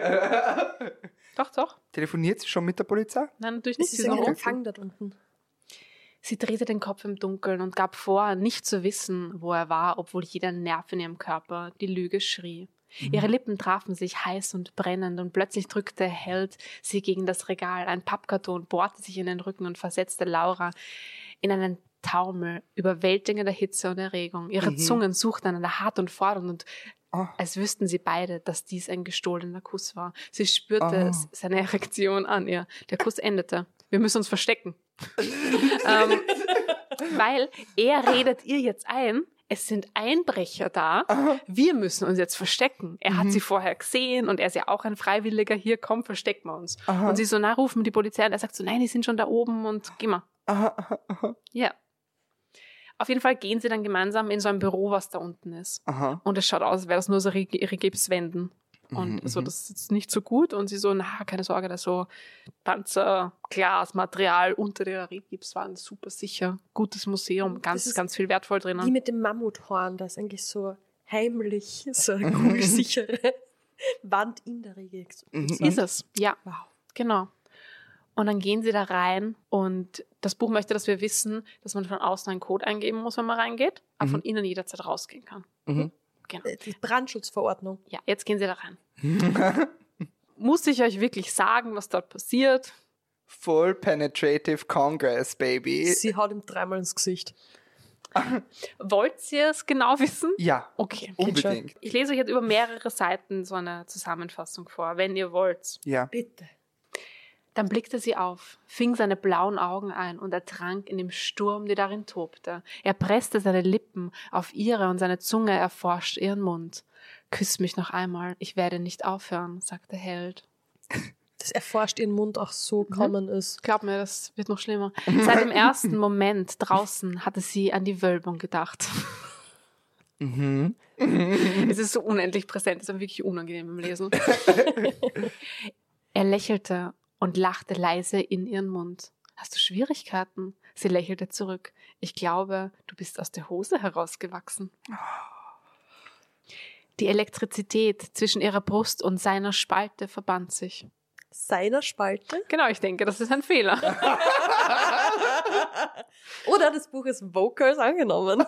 Doch, doch. Telefoniert sie schon mit der Polizei? Nein, natürlich Es nicht. ist Sie, sind ein noch Empfang dort unten. sie drehte den Kopf im Dunkeln und gab vor, nicht zu wissen, wo er war, obwohl jeder Nerv in ihrem Körper die Lüge schrie. Ihre Lippen trafen sich heiß und brennend und plötzlich drückte Held sie gegen das Regal. Ein Pappkarton bohrte sich in den Rücken und versetzte Laura in einen Taumel überwältigender Hitze und Erregung. Ihre Mhm. Zungen suchten einander hart und fordernd und Ah. als wüssten sie beide, dass dies ein gestohlener Kuss war. Sie spürte Ah. s- seine Erektion an ihr. Der Kuss endete. Wir müssen uns verstecken. ähm, weil er redet ihr jetzt ein, es sind Einbrecher da, wir müssen uns jetzt verstecken. Er hat Mhm. sie vorher gesehen und er ist ja auch ein Freiwilliger, hier, komm, verstecken wir uns. Aha. Und sie so, na, rufen die Polizei und er sagt so, nein, die sind schon da oben und geh mal. Aha, aha, aha. Ja. Auf jeden Fall gehen sie dann gemeinsam in so ein Büro, was da unten ist. Aha. Und es schaut aus, als wäre das nur so ihre, ihre Gipswänden. Und Mhm, so, mhm. das ist nicht so gut. Und sie so, na, keine Sorge, da ist so Panzer, Glas, Material unter der Gipswand, super sicher. Gutes Museum, ganz, ist ganz viel wertvoll Die drinnen. mit dem Mammuthorn, das ist eigentlich so heimlich, so eine kugelsichere Wand in der Regel. Mhm. Ist es, ja, Wow. genau. Und dann gehen sie da rein und das Buch möchte, dass wir wissen, dass man von außen einen Code eingeben muss, wenn man reingeht, aber Mhm. von innen jederzeit rausgehen kann. Mhm. Genau. Äh, Die Brandschutzverordnung. Ja, jetzt gehen sie da rein. Muss ich euch wirklich sagen, was dort passiert? Full Penetrative Congress, baby. Sie haut ihm dreimal ins Gesicht. Wollt ihr es genau wissen? Ja, Okay. unbedingt. Ich lese euch jetzt über mehrere Seiten so eine Zusammenfassung vor, wenn ihr wollt. Ja. Bitte. Dann blickte sie auf, fing seine blauen Augen ein und ertrank in dem Sturm, der darin tobte. Er presste seine Lippen auf ihre und seine Zunge erforschte ihren Mund. Küss mich noch einmal, ich werde nicht aufhören, sagte Held. Das erforscht ihren Mund auch so Mhm. common ist. Glaub mir, das wird noch schlimmer. Seit dem ersten Moment draußen hatte sie an die Wölbung gedacht. Mhm. Es ist so unendlich präsent, es ist wirklich unangenehm im Lesen. Er lächelte und lachte leise in ihren Mund. Hast du Schwierigkeiten? Sie lächelte zurück. Ich glaube, du bist aus der Hose herausgewachsen. Die Elektrizität zwischen ihrer Brust und seiner Spalte verband sich. Seiner Spalte? Genau, ich denke, das ist ein Fehler. Oder das Buch ist Vocals angenommen.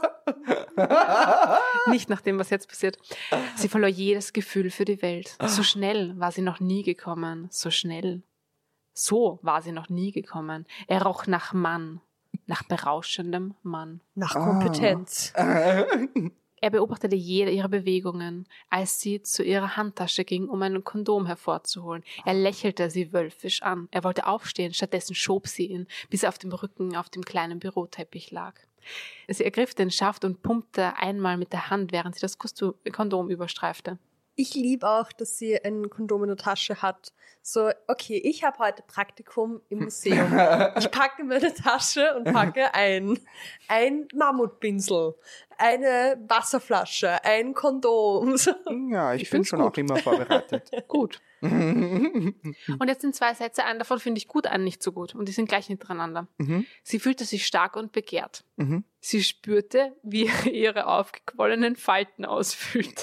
Nicht nach dem, was jetzt passiert. Sie verlor jedes Gefühl für die Welt. So schnell war sie noch nie gekommen. So schnell. So war sie noch nie gekommen. Er roch nach Mann. Nach berauschendem Mann. Nach Kompetenz. Er beobachtete jede ihrer Bewegungen, als sie zu ihrer Handtasche ging, um ein Kondom hervorzuholen. Er lächelte sie wölfisch an. Er wollte aufstehen, stattdessen schob sie ihn, bis er auf dem Rücken auf dem kleinen Büroteppich lag. Sie ergriff den Schaft und pumpte einmal mit der Hand, während sie das Kostum- Kondom überstreifte. Ich liebe auch, dass sie ein Kondom in der Tasche hat. So, okay, ich habe heute Praktikum im Museum. Ich packe meine Tasche und packe ein, ein Mammutpinsel, eine Wasserflasche, ein Kondom. So. Ja, ich, Ich bin find's schon gut. auch immer vorbereitet. Gut. Und jetzt sind zwei Sätze, einen davon finde ich gut, einen nicht so gut. Und die sind gleich hintereinander. Mhm. Sie fühlte sich stark und begehrt. Mhm. Sie spürte, wie er ihre aufgequollenen Falten ausfüllte.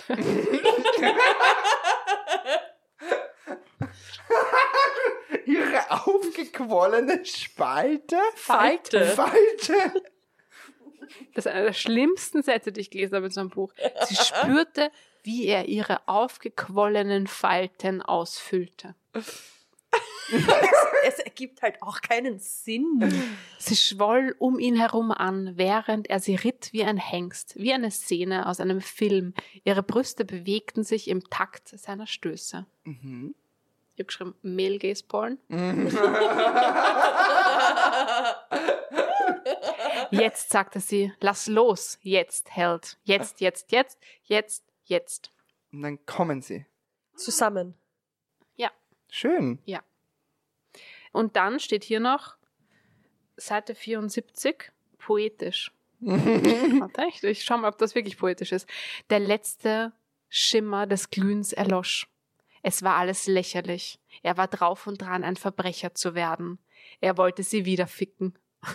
Ihre aufgequollene Spalte? Falte. Falte? Das ist einer der schlimmsten Sätze, die ich gelesen habe in so einem Buch. Sie spürte, wie er ihre aufgequollenen Falten ausfüllte. Es ergibt halt auch keinen Sinn. Sie schwoll um ihn herum an, während er sie ritt wie ein Hengst, wie eine Szene aus einem Film. Ihre Brüste bewegten sich im Takt seiner Stöße. Mhm. Ich habe geschrieben, Male Gaze Porn. Jetzt, sagte sie, lass los, jetzt, Held. Jetzt, jetzt, jetzt, jetzt, jetzt. Und dann kommen sie. Zusammen. Schön. Ja. Und dann steht hier noch Seite vierundsiebzig, poetisch. Warte, ich, ich schau mal, ob das wirklich poetisch ist. Der letzte Schimmer des Glühens erlosch. Es war alles lächerlich. Er war drauf und dran, ein Verbrecher zu werden. Er wollte sie wieder ficken.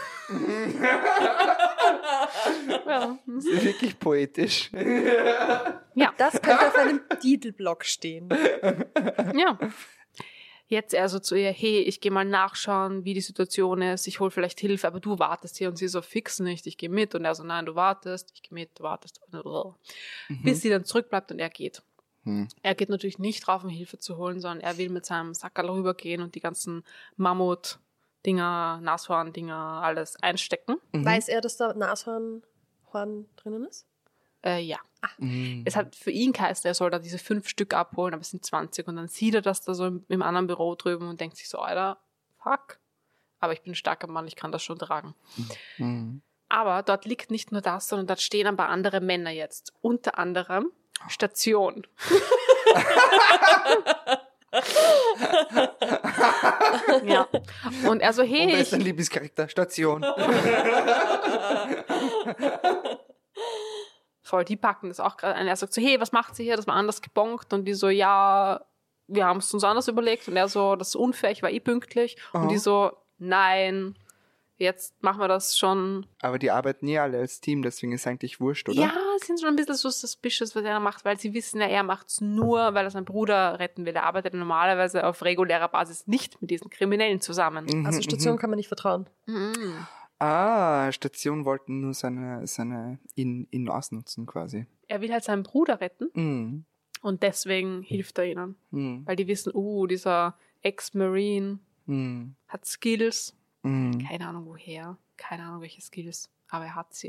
Ja. Das ist wirklich poetisch. Ja. Das könnte auf einem Titelblock stehen. Ja. Jetzt er so zu ihr, hey, ich gehe mal nachschauen, wie die Situation ist, ich hole vielleicht Hilfe, aber du wartest hier. Und sie so, fix nicht, ich gehe mit. Und er so, nein, du wartest, ich gehe mit, du wartest. Mhm. Bis sie dann zurückbleibt und er geht. Hm. Er geht natürlich nicht drauf, um Hilfe zu holen, sondern er will mit seinem Sackerl rübergehen und die ganzen Mammut-Dinger, Nashorn-Dinger, alles einstecken. Mhm. Weiß er, dass da Nashorn Horn drinnen ist? Äh, ja. Mhm. Es hat für ihn geheißen, er soll da diese fünf Stück abholen, aber es sind zwanzig. Und dann sieht er das da so im, im anderen Büro drüben und denkt sich so, Alter, fuck. Aber ich bin ein starker Mann, ich kann das schon tragen. Mhm. Aber dort liegt nicht nur das, sondern dort stehen ein paar andere Männer jetzt. Unter anderem Station. Ja. Und er so, hey, Und wer ich, ist dein Lieblingscharakter? Station. voll, die packen das auch gerade ein. Er sagt so, hey, was macht sie hier? Das war anders gebongt. Und die so, ja, wir haben es uns anders überlegt. Und er so, das ist unfair, ich war eh pünktlich. Aha. Und die so, nein, jetzt machen wir das schon. Aber die arbeiten nie alle als Team, deswegen ist eigentlich wurscht, oder? Ja, sind schon ein bisschen so suspicious, was er macht, weil sie wissen ja, er macht es nur, weil er seinen Bruder retten will. Er arbeitet normalerweise auf regulärer Basis nicht mit diesen Kriminellen zusammen. Mhm, Also Station mhm. kann man nicht vertrauen. Mhm. Ah, Station wollten nur seine, seine ihn, ihn ausnutzen quasi. Er will halt seinen Bruder retten Mhm. und deswegen hilft er ihnen. Mhm. Weil die wissen, uh, dieser Ex-Marine Mhm. hat Skills. Mhm. Keine Ahnung woher, keine Ahnung welche Skills, aber er hat sie.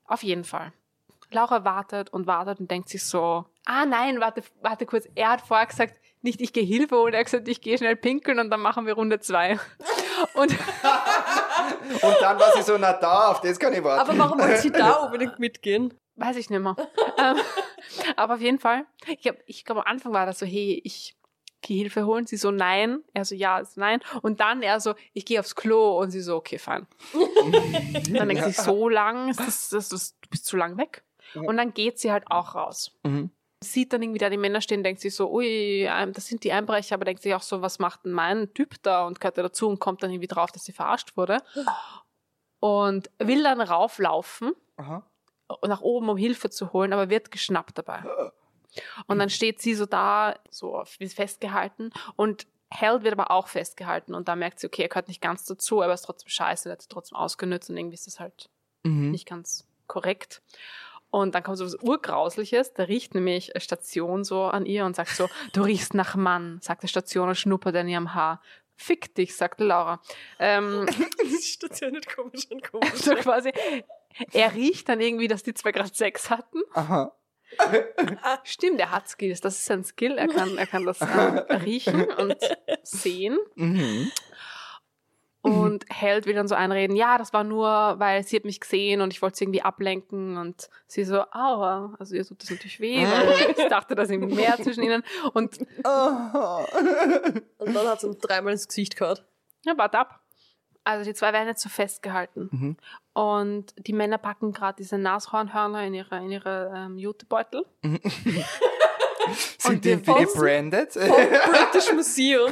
Auf jeden Fall. Laura wartet und wartet und denkt sich so, ah nein, warte, warte kurz, er hat vorher gesagt, nicht ich gehe Hilfe holen, er hat gesagt, ich gehe schnell pinkeln und dann machen wir Runde zwei. Und, und dann war sie so, na da, auf das kann ich warten. Aber warum wollte sie da unbedingt mitgehen? Weiß ich nicht mehr. ähm, aber auf jeden Fall, ich glaube, ich glaub, am Anfang war das so, hey, ich gehe Hilfe holen. Sie so, nein. Er so, ja, ist nein. Und dann er so, ich gehe aufs Klo. Und sie so, okay, fein. Dann denkt sie, so lang, ist das, das, das, du bist zu lang weg. Und dann geht sie halt auch raus. Mhm. Sieht dann irgendwie da die Männer stehen, denkt sich so, ui, das sind die Einbrecher, aber denkt sich auch so, was macht denn mein Typ da? Und gehört er dazu und kommt dann irgendwie drauf, dass sie verarscht wurde. Und will dann rauflaufen, Aha. nach oben, um Hilfe zu holen, aber wird geschnappt dabei. Und dann steht sie so da, so festgehalten und Hal wird aber auch festgehalten und da merkt sie, okay, er gehört nicht ganz dazu, aber er ist trotzdem scheiße, er hat sie trotzdem ausgenutzt und irgendwie ist das halt mhm. nicht ganz korrekt. Und dann kommt so was Urgrausliches, da riecht nämlich eine Station so an ihr und sagt so, du riechst nach Mann, sagt die Station und schnuppert an ihrem Haar. Fick dich, sagte Laura. Ähm, die Station nicht komisch und komisch. So quasi, er riecht dann irgendwie, dass die zwei gerade Sex hatten. Aha. Stimmt, er hat Skills, das ist sein Skill, er kann, er kann das äh, riechen und sehen. Mhm. Und Held will dann so einreden, ja, das war nur, weil sie hat mich gesehen und ich wollte sie irgendwie ablenken und sie so, aua, also ihr tut das natürlich weh, weil ich dachte, da ist irgendwie mehr zwischen ihnen und und dann hat sie ihm dreimal ins Gesicht gehauen. Ja, warte ab. Also die zwei werden jetzt so festgehalten. Mhm. Und die Männer packen gerade diese Nashornhörner in ihre, in ihre ähm, Jutebeutel. Mhm. Sind die gebrandet? Vom British Museum.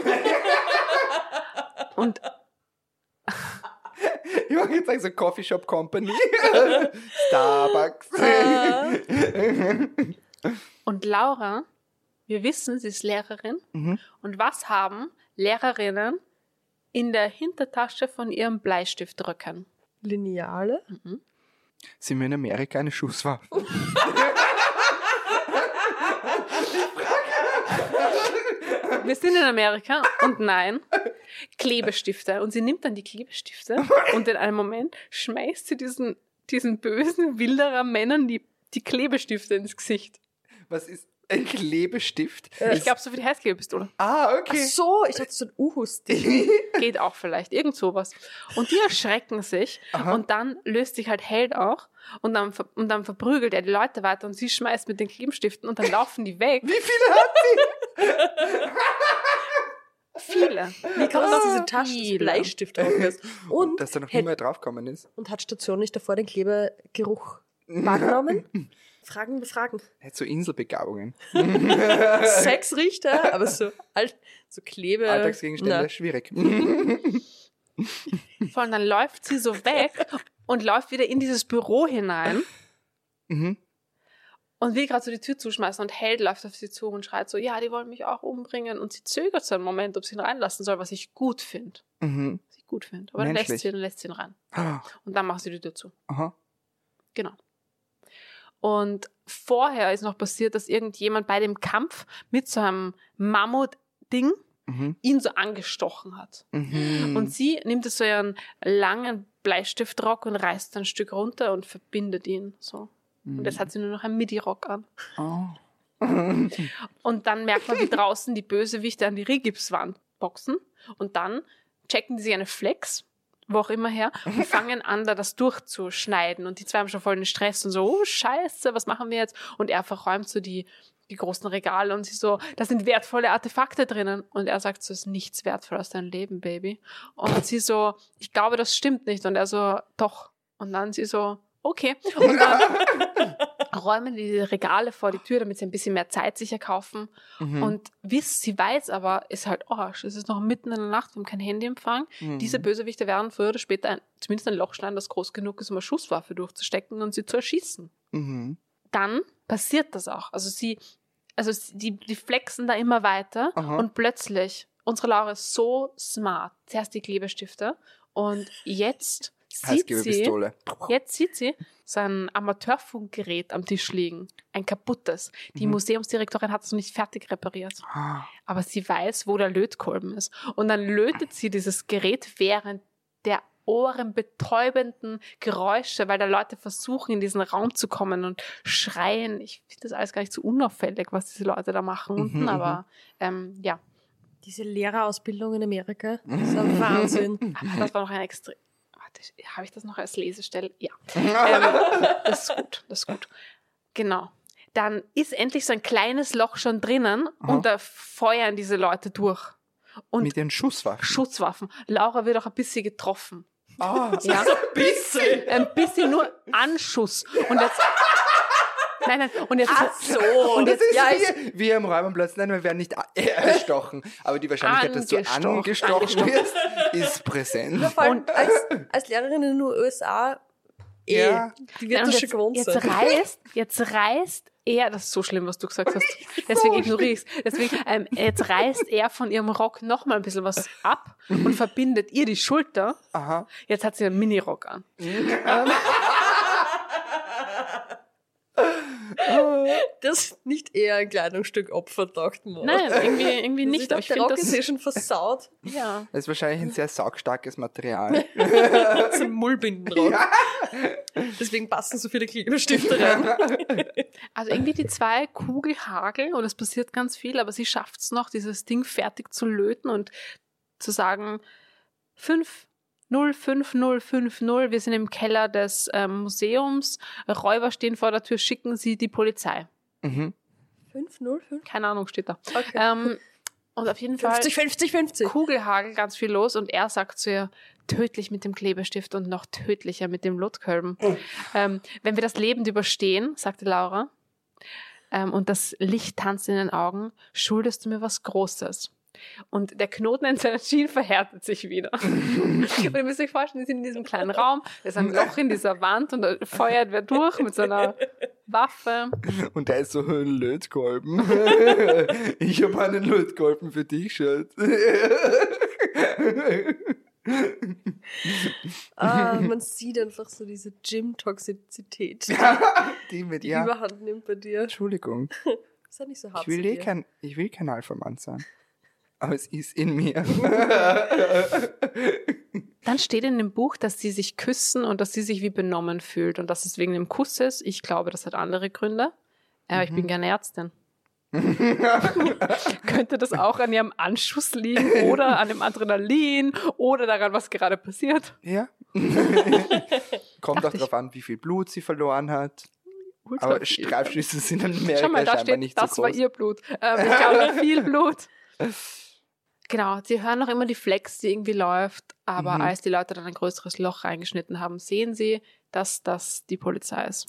Und ich mag jetzt sagen, so Coffee Shop Company. Starbucks. Und Laura, wir wissen, sie ist Lehrerin. Mhm. Und was haben Lehrerinnen in der Hintertasche von ihrem Bleistiftröcken? Lineale? Mhm. Sind wir in Amerika eine Schusswaffe? Wir sind in Amerika und nein, Klebestifte. Und sie nimmt dann die Klebestifte und in einem Moment schmeißt sie diesen, diesen bösen Wilderer-Männern die, die Klebestifte ins Gesicht. Was ist ein Klebestift? Ich glaube, so für die Heißklebepistole. Ah, okay. Ach so, ich dachte, so ein Uhu-Stick. Geht auch vielleicht, irgend sowas. Und die erschrecken sich Aha. und dann löst sich halt Held auch und dann, und dann verprügelt er die Leute weiter und sie schmeißt mit den Klebestiften und dann laufen die weg. Wie viele hat sie? Viele. Wie kann man das diese Taschen des Bleistift aufhörst? Und dass da noch niemand draufgekommen ist. Und hat Station nicht davor den Klebegeruch wahrgenommen? Fragen befragen. Hätte so Inselbegabungen. Sex riecht er, aber so, alt, so Klebe. Alltagsgegenstände, na. Schwierig. Vor allem dann läuft sie so weg und läuft wieder in dieses Büro hinein. Mhm. Und will gerade so die Tür zuschmeißen und Held läuft auf sie zu und schreit so, ja, die wollen mich auch umbringen. Und sie zögert so einen Moment, ob sie ihn reinlassen soll, was ich gut finde. Mhm. Was ich gut finde. Aber dann lässt sie, dann lässt sie ihn rein. Ah. Und dann macht sie die Tür zu. Aha. Genau. Und vorher ist noch passiert, dass irgendjemand bei dem Kampf mit so einem Mammut-Ding mhm. ihn so angestochen hat. Mhm. Und sie nimmt so ihren langen Bleistiftrock und reißt ein Stück runter und verbindet ihn so. Und jetzt hat sie nur noch einen Midi-Rock an. Oh. Und dann merkt man, wie draußen die Bösewichte an die Rigipswand boxen. Und dann checken sie eine Flex, wo auch immer her, und fangen an, da das durchzuschneiden. Und die zwei haben schon voll den Stress und so, oh Scheiße, was machen wir jetzt? Und er verräumt so die, die großen Regale und sie so, da sind wertvolle Artefakte drinnen. Und er sagt so, es ist nichts wertvoller als dein Leben, Baby. Und sie so, ich glaube, das stimmt nicht. Und er so, doch. Und dann sie so, okay. Und dann räumen die Regale vor die Tür, damit sie ein bisschen mehr Zeit sicher kaufen. Mhm. Und wiss, sie weiß aber, ist halt Arsch. Es ist noch mitten in der Nacht, wir haben kein Handyempfang. Mhm. Diese Bösewichte werden früher oder später ein, zumindest ein Loch schneiden, das groß genug ist, um eine Schusswaffe durchzustecken und sie zu erschießen. Mhm. Dann passiert das auch. Also sie, also die, die flexen da immer weiter. Aha. Und plötzlich, unsere Laura ist so smart. Zuerst die Klebestifte und jetzt sieht sie, jetzt sieht sie so ein Amateurfunkgerät am Tisch liegen. Ein kaputtes. Die mhm. Museumsdirektorin hat es noch nicht fertig repariert. Ah. Aber sie weiß, wo der Lötkolben ist. Und dann lötet sie dieses Gerät, während der ohrenbetäubenden Geräusche, weil da Leute versuchen, in diesen Raum zu kommen und schreien. Ich finde das alles gar nicht so unauffällig, was diese Leute da machen unten, Mhm, aber ähm, ja. Diese Lehrerausbildung in Amerika, das ist ein Wahnsinn. Aber das war noch ein extrem... Warte, habe ich das noch als Lesestelle? Ja. ähm, das ist gut, das ist gut. Genau. Dann ist endlich so ein kleines Loch schon drinnen Aha. und da feuern diese Leute durch. Und Mit ihren Schusswaffen. Schusswaffen. Laura wird auch ein bisschen getroffen. Ah, Ja. ein bisschen. Ein bisschen nur Anschuss. Und jetzt... Nein, nein, und jetzt... Ach so. Und Das jetzt, ist ja, wie, wie am Räuberplatz. Nein, wir werden nicht a- äh, erstochen. Aber die Wahrscheinlichkeit, dass du Angestochen. angestochen Angestochen. wirst, ist präsent. Vor allem als, als Lehrerin in den U S A, eh, Ja. die Nein, wird und das schon jetzt, gewohnt jetzt sein. reißt, jetzt reißt er, das ist so schlimm, was du gesagt hast, deswegen ignoriere ich es. Deswegen, ähm, jetzt reißt er von ihrem Rock nochmal ein bisschen was ab und verbindet ihr die Schulter. Aha. Jetzt hat sie einen Minirock an. Das ist nicht eher ein Kleidungsstück Opfer, dachte man. Nein, irgendwie, irgendwie nicht. Aber Ich ich der finde Rock ist eh das... schon versaut. Ja. Das ist wahrscheinlich ein sehr saugstarkes Material. Zum Mullbindenrock. Deswegen passen so viele Klebestifte rein. Also irgendwie die zwei Kugelhagel und es passiert ganz viel, aber sie schafft es noch, dieses Ding fertig zu löten und zu sagen, fünf null fünf null fünf null, wir sind im Keller des ähm, Museums, Räuber stehen vor der Tür, schicken Sie die Polizei. Mhm. fünf null fünf? Keine Ahnung, steht da. Okay. Ähm, und auf jeden Fall fünfzig, fünfzig, fünfzig. Kugelhagel, ganz viel los und er sagt zu ihr, tödlich mit dem Klebestift und noch tödlicher mit dem Lotkolben. ähm, wenn wir das lebend überstehen, sagte Laura, ähm, und das Licht tanzt in den Augen, schuldest du mir was Großes. Und der Knoten in seiner Jeans verhärtet sich wieder. Und ihr müsst euch vorstellen, die sind in diesem kleinen Raum, da ist ein Loch in dieser Wand und da feuert wer durch mit so einer Waffe. Und da ist so ein Lötkolben. Ich habe einen Lötkolben für dich, Schatz. Ah, man sieht einfach so diese Gym-Toxizität, die Die mit die ja. Überhand nimmt bei dir. Entschuldigung. Ist ja nicht so hart Ich will, zu eh dir. kein, ich will kein Alpha-Mann sein. Aber es ist in mir. Dann steht in dem Buch, dass sie sich küssen und dass sie sich wie benommen fühlt und dass es wegen dem Kuss ist. Ich glaube, das hat andere Gründe. Aber ich bin gerne Ärztin. Könnte das auch an ihrem Anschuss liegen oder an dem Adrenalin oder daran, was gerade passiert? Ja. Kommt Dachte auch darauf an, wie viel Blut sie verloren hat. Ultra Aber viel. Streifschüsse sind in Schau Amerika mal, da scheinbar steht, nicht so das war groß. ihr Blut. Ähm, ich glaube, viel Blut. Genau, sie hören noch immer die Flex, die irgendwie läuft, aber Mhm. als die Leute dann ein größeres Loch reingeschnitten haben, sehen sie, dass das die Polizei ist.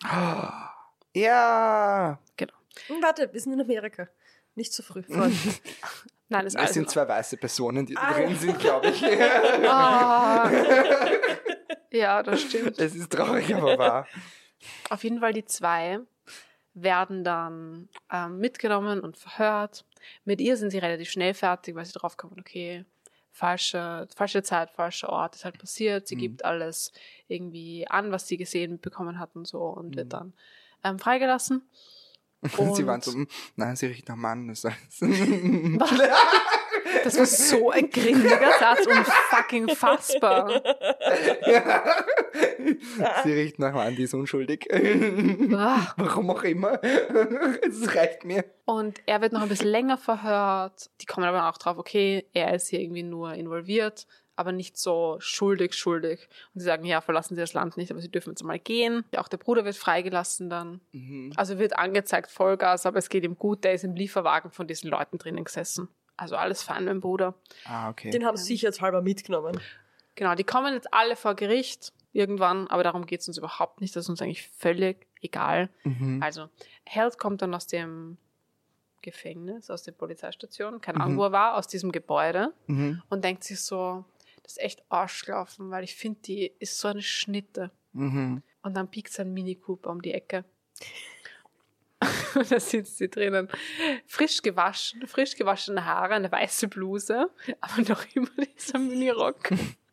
Ja. Hm, warte, wir sind in Amerika. Nicht zu früh. Fort. Nein, ist Es alles sind in zwei weiße Personen, die da Ah. drin sind, glaube ich. Ah. Ja, das stimmt. Es ist traurig, aber wahr. Auf jeden Fall die zwei werden dann ähm, mitgenommen und verhört. Mit ihr sind sie relativ schnell fertig, weil sie drauf kommen, okay, falsche, falsche Zeit, falscher Ort ist halt passiert. Sie Mhm. gibt alles irgendwie an, was sie gesehen bekommen hat und so und Mhm. wird dann ähm, freigelassen. Und sie Und- waren so, "Mm, nein, sie riecht nach Mann. Das heißt, Das war so ein grindiger Satz und fucking fassbar. sie riecht nach Mann, die ist unschuldig. Ah. Warum auch immer. Es reicht mir. Und er wird noch ein bisschen länger verhört. Die kommen aber auch drauf, okay, er ist hier irgendwie nur involviert, aber nicht so schuldig, schuldig. Und sie sagen, ja, verlassen Sie das Land nicht, aber Sie dürfen jetzt mal gehen. Auch der Bruder wird freigelassen dann. Mhm. Also wird angezeigt, Vollgas, aber es geht ihm gut. Der ist im Lieferwagen von diesen Leuten drinnen gesessen. Also alles fein mit dem Bruder. Ah, okay. Den haben sie sicherheitshalber mitgenommen. Genau, die kommen jetzt alle vor Gericht irgendwann, aber darum geht es uns überhaupt nicht. Das ist uns eigentlich völlig egal. Mhm. Also, Held kommt dann aus dem Gefängnis, aus der Polizeistation, keine Ahnung, Mhm. wo er war, aus diesem Gebäude Mhm. und denkt sich so, das ist echt arschgelaufen, weil ich finde, die ist so eine Schnitte. Mhm. Und dann biegt sein Mini Cooper um die Ecke. Und da sitzt sie drinnen. Frisch gewaschen, frisch gewaschene Haare, eine weiße Bluse, aber noch immer dieser Mini-Rock.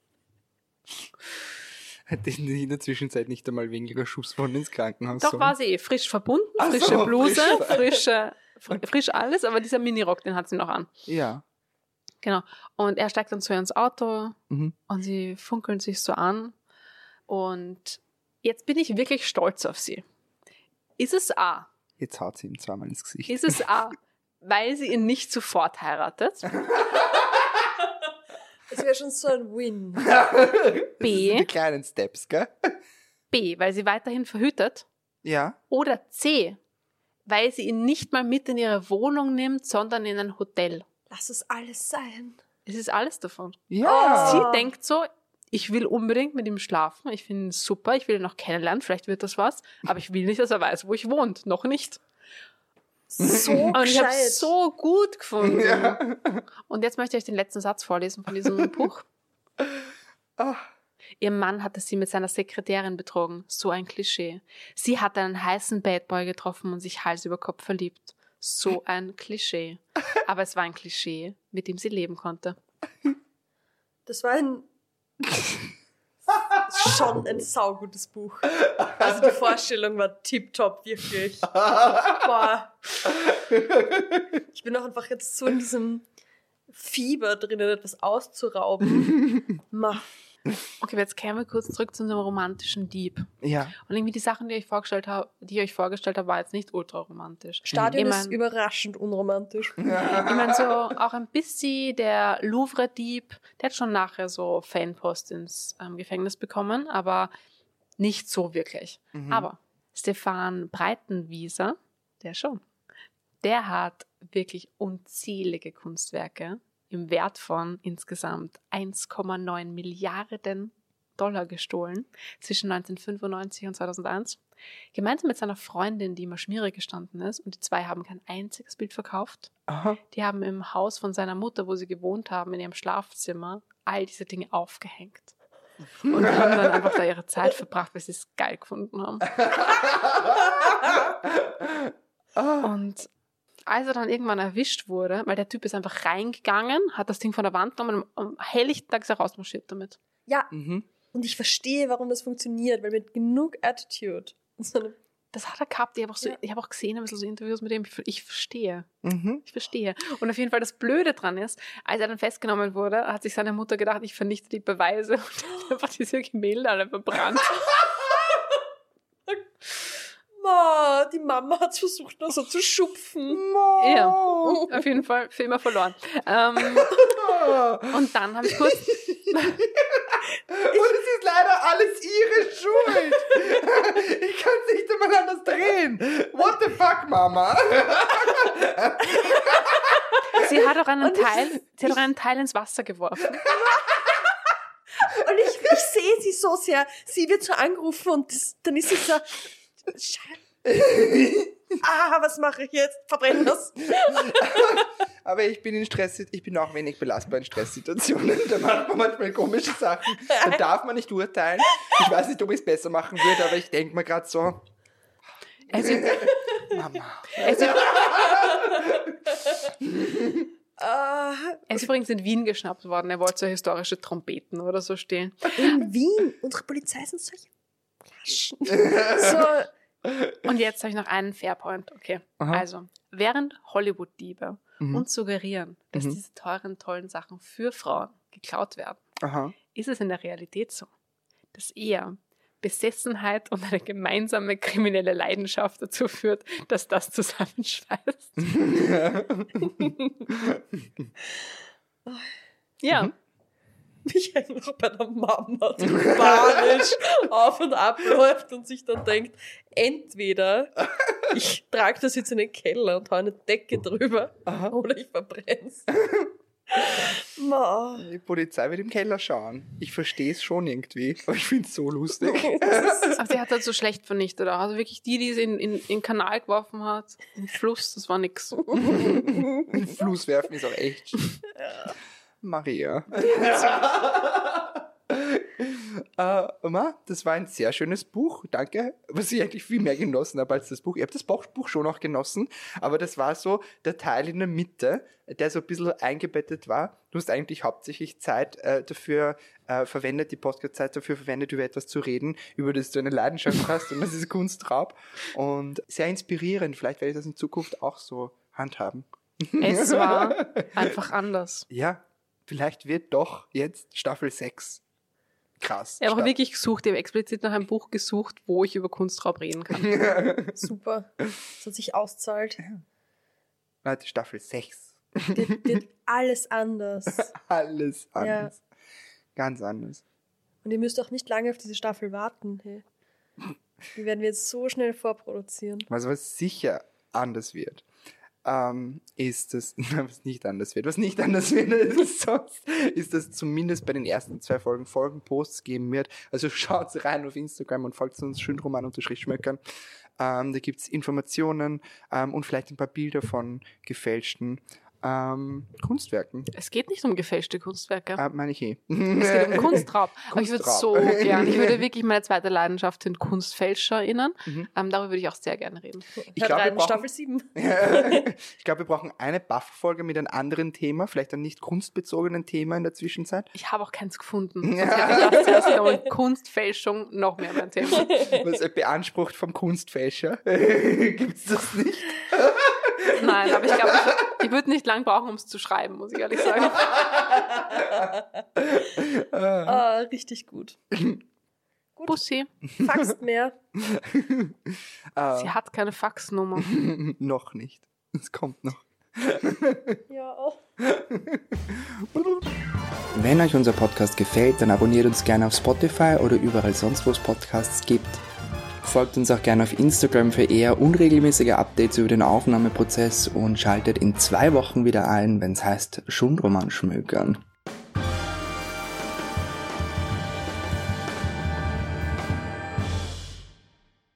Hätte ich in der Zwischenzeit nicht einmal wegen ihrer Schusswunde ins Krankenhaus Doch sollen? war sie eh frisch verbunden, Ach so, frische Bluse, frisch. frische, fr- frisch alles, aber dieser Mini-Rock, den hat sie noch an. Ja. Genau. Und er steigt dann zu ihr ins Auto Mhm. und sie funkeln sich so an. Und jetzt bin ich wirklich stolz auf sie. Ist es A? Jetzt haut sie ihm zweimal ins Gesicht. Ist es A, weil sie ihn nicht sofort heiratet? Das wäre schon so ein Win. B. Das sind die kleinen Steps, gell? B, weil sie weiterhin verhütet? Ja. Oder C, weil sie ihn nicht mal mit in ihre Wohnung nimmt, sondern in ein Hotel? Lass es alles sein. Es ist alles davon. Ja. Sie denkt so, ich will unbedingt mit ihm schlafen, ich finde ihn super, ich will ihn noch kennenlernen, vielleicht wird das was, aber ich will nicht, dass er weiß, wo ich wohne. Noch nicht. So Und ich habe gescheit. es so gut gefunden. Ja. Und jetzt möchte ich euch den letzten Satz vorlesen von diesem Buch. Ah. Ihr Mann hatte sie mit seiner Sekretärin betrogen. So ein Klischee. Sie hatte einen heißen Badboy getroffen und sich Hals über Kopf verliebt. So ein Klischee. Aber es war ein Klischee, mit dem sie leben konnte. Das war ein schon ein saugutes Buch. Also die Vorstellung war tipptopp, wirklich. Boah. Ich bin auch einfach jetzt so in diesem Fieber drinnen, etwas auszurauben. Ma. Okay, jetzt kehren wir kurz zurück zu unserem romantischen Dieb. Ja. Und irgendwie die Sachen, die ich vorgestellt habe, die ich euch vorgestellt habe, war jetzt nicht ultra romantisch. Stadion Ich ist mein- überraschend unromantisch. Ich meine, so auch ein bisschen der Louvre-Dieb, der hat schon nachher so Fanpost ins ähm, Gefängnis bekommen, aber nicht so wirklich. Mhm. Aber Stefan Breitenwieser, der schon, der hat wirklich unzählige Kunstwerke im Wert von insgesamt eins Komma neun Milliarden Dollar gestohlen zwischen neunzehnhundertfünfundneunzig und zweitausendeins. Gemeinsam mit seiner Freundin, die immer schmierig gestanden ist, und die zwei haben kein einziges Bild verkauft. Aha. Die haben im Haus von seiner Mutter, wo sie gewohnt haben, in ihrem Schlafzimmer, all diese Dinge aufgehängt. Und haben dann einfach da ihre Zeit verbracht, weil sie es geil gefunden haben. Und als er dann irgendwann erwischt wurde, weil der Typ ist einfach reingegangen, hat das Ding von der Wand genommen und am helllichten Tag ist er rausmarschiert damit. Ja, Mhm. und ich verstehe, warum das funktioniert, weil mit genug Attitude. So eine Das hat er gehabt. Ich habe auch, so, Ja. ich hab auch gesehen, ein bisschen so Interviews mit ihm. Ich, ich verstehe. Mhm. Ich verstehe. Und auf jeden Fall das Blöde dran ist, als er dann festgenommen wurde, hat sich seine Mutter gedacht, ich vernichte die Beweise und hat einfach diese Gemälde alle verbrannt. Ma, die Mama hat versucht, nur so zu schupfen. Ja, auf jeden Fall für immer verloren. Ähm, und dann habe ich kurz... Und es ist leider alles ihre Schuld. Ich kann es nicht einmal anders drehen. What the fuck, Mama? Sie hat auch einen Und ich- Teil, sie hat auch einen Teil ins Wasser geworfen. Und ich, ich sehe sie so sehr. Sie wird so angerufen und das, dann ist sie so, Scheiße. Ah, was mache ich jetzt? Verbrennen das. Aber ich bin in Stress, ich bin auch wenig belastbar in Stresssituationen. Da macht man manchmal komische Sachen. Da darf man nicht urteilen. Ich weiß nicht, ob ich es besser machen würde, aber ich denke mir gerade so, Also, Mama. also, Ah, er ist übrigens in Wien geschnappt worden. Er wollte so historische Trompeten oder so stehlen. in Wien. Unsere Polizei sind solche Flaschen. So, Und jetzt habe ich noch einen Fairpoint. Okay, Aha. also, während Hollywood-Diebe Mhm. uns suggerieren, dass Mhm. diese teuren, tollen Sachen für Frauen geklaut werden, Aha. ist es in der Realität so, dass eher Besessenheit und eine gemeinsame kriminelle Leidenschaft dazu führt, dass das zusammenschweißt. Ja, Mhm. mich einfach bei der Mama, die panisch auf und ab läuft und sich dann denkt, entweder ich trage das jetzt in den Keller und hau eine Decke drüber Aha. oder ich verbrenn's. Ma. Die Polizei wird im Keller schauen. Ich verstehe es schon irgendwie, aber ich finde es so lustig. aber sie hat halt so schlecht vernichtet. Also wirklich die, die sie in, in, in den Kanal geworfen hat, im Fluss, das war nix. In den Fluss werfen ist auch echt. Maria. äh, Oma, das war ein sehr schönes Buch, danke. Was ich eigentlich viel mehr genossen habe als das Buch. Ich habe das Buch schon auch genossen, aber das war so der Teil in der Mitte, der so ein bisschen eingebettet war. Du hast eigentlich hauptsächlich Zeit äh, dafür äh, verwendet, die Podcast-Zeit dafür verwendet, über etwas zu reden, über das du eine Leidenschaft hast, und das ist Kunstraub. Und sehr inspirierend. Vielleicht werde ich das in Zukunft auch so handhaben. Es war einfach anders. Ja, vielleicht wird doch jetzt Staffel sechs krass. Ich habe auch Staffel- wirklich gesucht, ich habe explizit nach einem Buch gesucht, wo ich über Kunstraub reden kann. Super. Das sich auszahlt. Leute, Staffel sechs. Wird, wird alles anders. Alles Ja. anders. Ganz anders. Und ihr müsst auch nicht lange auf diese Staffel warten. Hey. Die werden wir jetzt so schnell vorproduzieren. Was, was sicher anders wird, ähm, ist das, was nicht anders wird, was nicht anders wird, ist, sonst, ist, dass zumindest bei den ersten zwei Folgen Folgenposts geben wird. Also schaut rein auf Instagram und folgt uns schönroman-schmöckern. Ähm, da gibt es Informationen ähm, und vielleicht ein paar Bilder von gefälschten ähm, Kunstwerken. Es geht nicht um gefälschte Kunstwerke. Äh, meine ich eh. Es geht um Kunstraub. Aber ich würde so Kunstraub. gern, ich würde wirklich, meine zweite Leidenschaft sind KunstfälscherInnen. Mhm. Ähm, darüber würde ich auch sehr gerne reden. Ich Hört glaube, wir rein, brauchen- Staffel sieben. Ich glaube, wir brauchen eine Buff-Folge mit einem anderen Thema, vielleicht einem nicht kunstbezogenen Thema in der Zwischenzeit. Ich habe auch keins gefunden. Sonst hätte ich das zuerst genommen. Kunstfälschung, noch mehr mein Thema. Was er beansprucht vom Kunstfälscher. Gibt's das nicht? Nein, aber ich glaube, ich, ich würde nicht lang brauchen, um es zu schreiben, muss ich ehrlich sagen. Ah, richtig gut. Gut, Bussi, faxt mehr. Äh, sie hat keine Faxnummer. noch nicht. Es kommt noch. Ja, auch. Wenn euch unser Podcast gefällt, dann abonniert uns gerne auf Spotify oder überall sonst, wo es Podcasts gibt. Folgt uns auch gerne auf Instagram für eher unregelmäßige Updates über den Aufnahmeprozess und schaltet in zwei Wochen wieder ein, wenn es heißt Schundroman schmökern.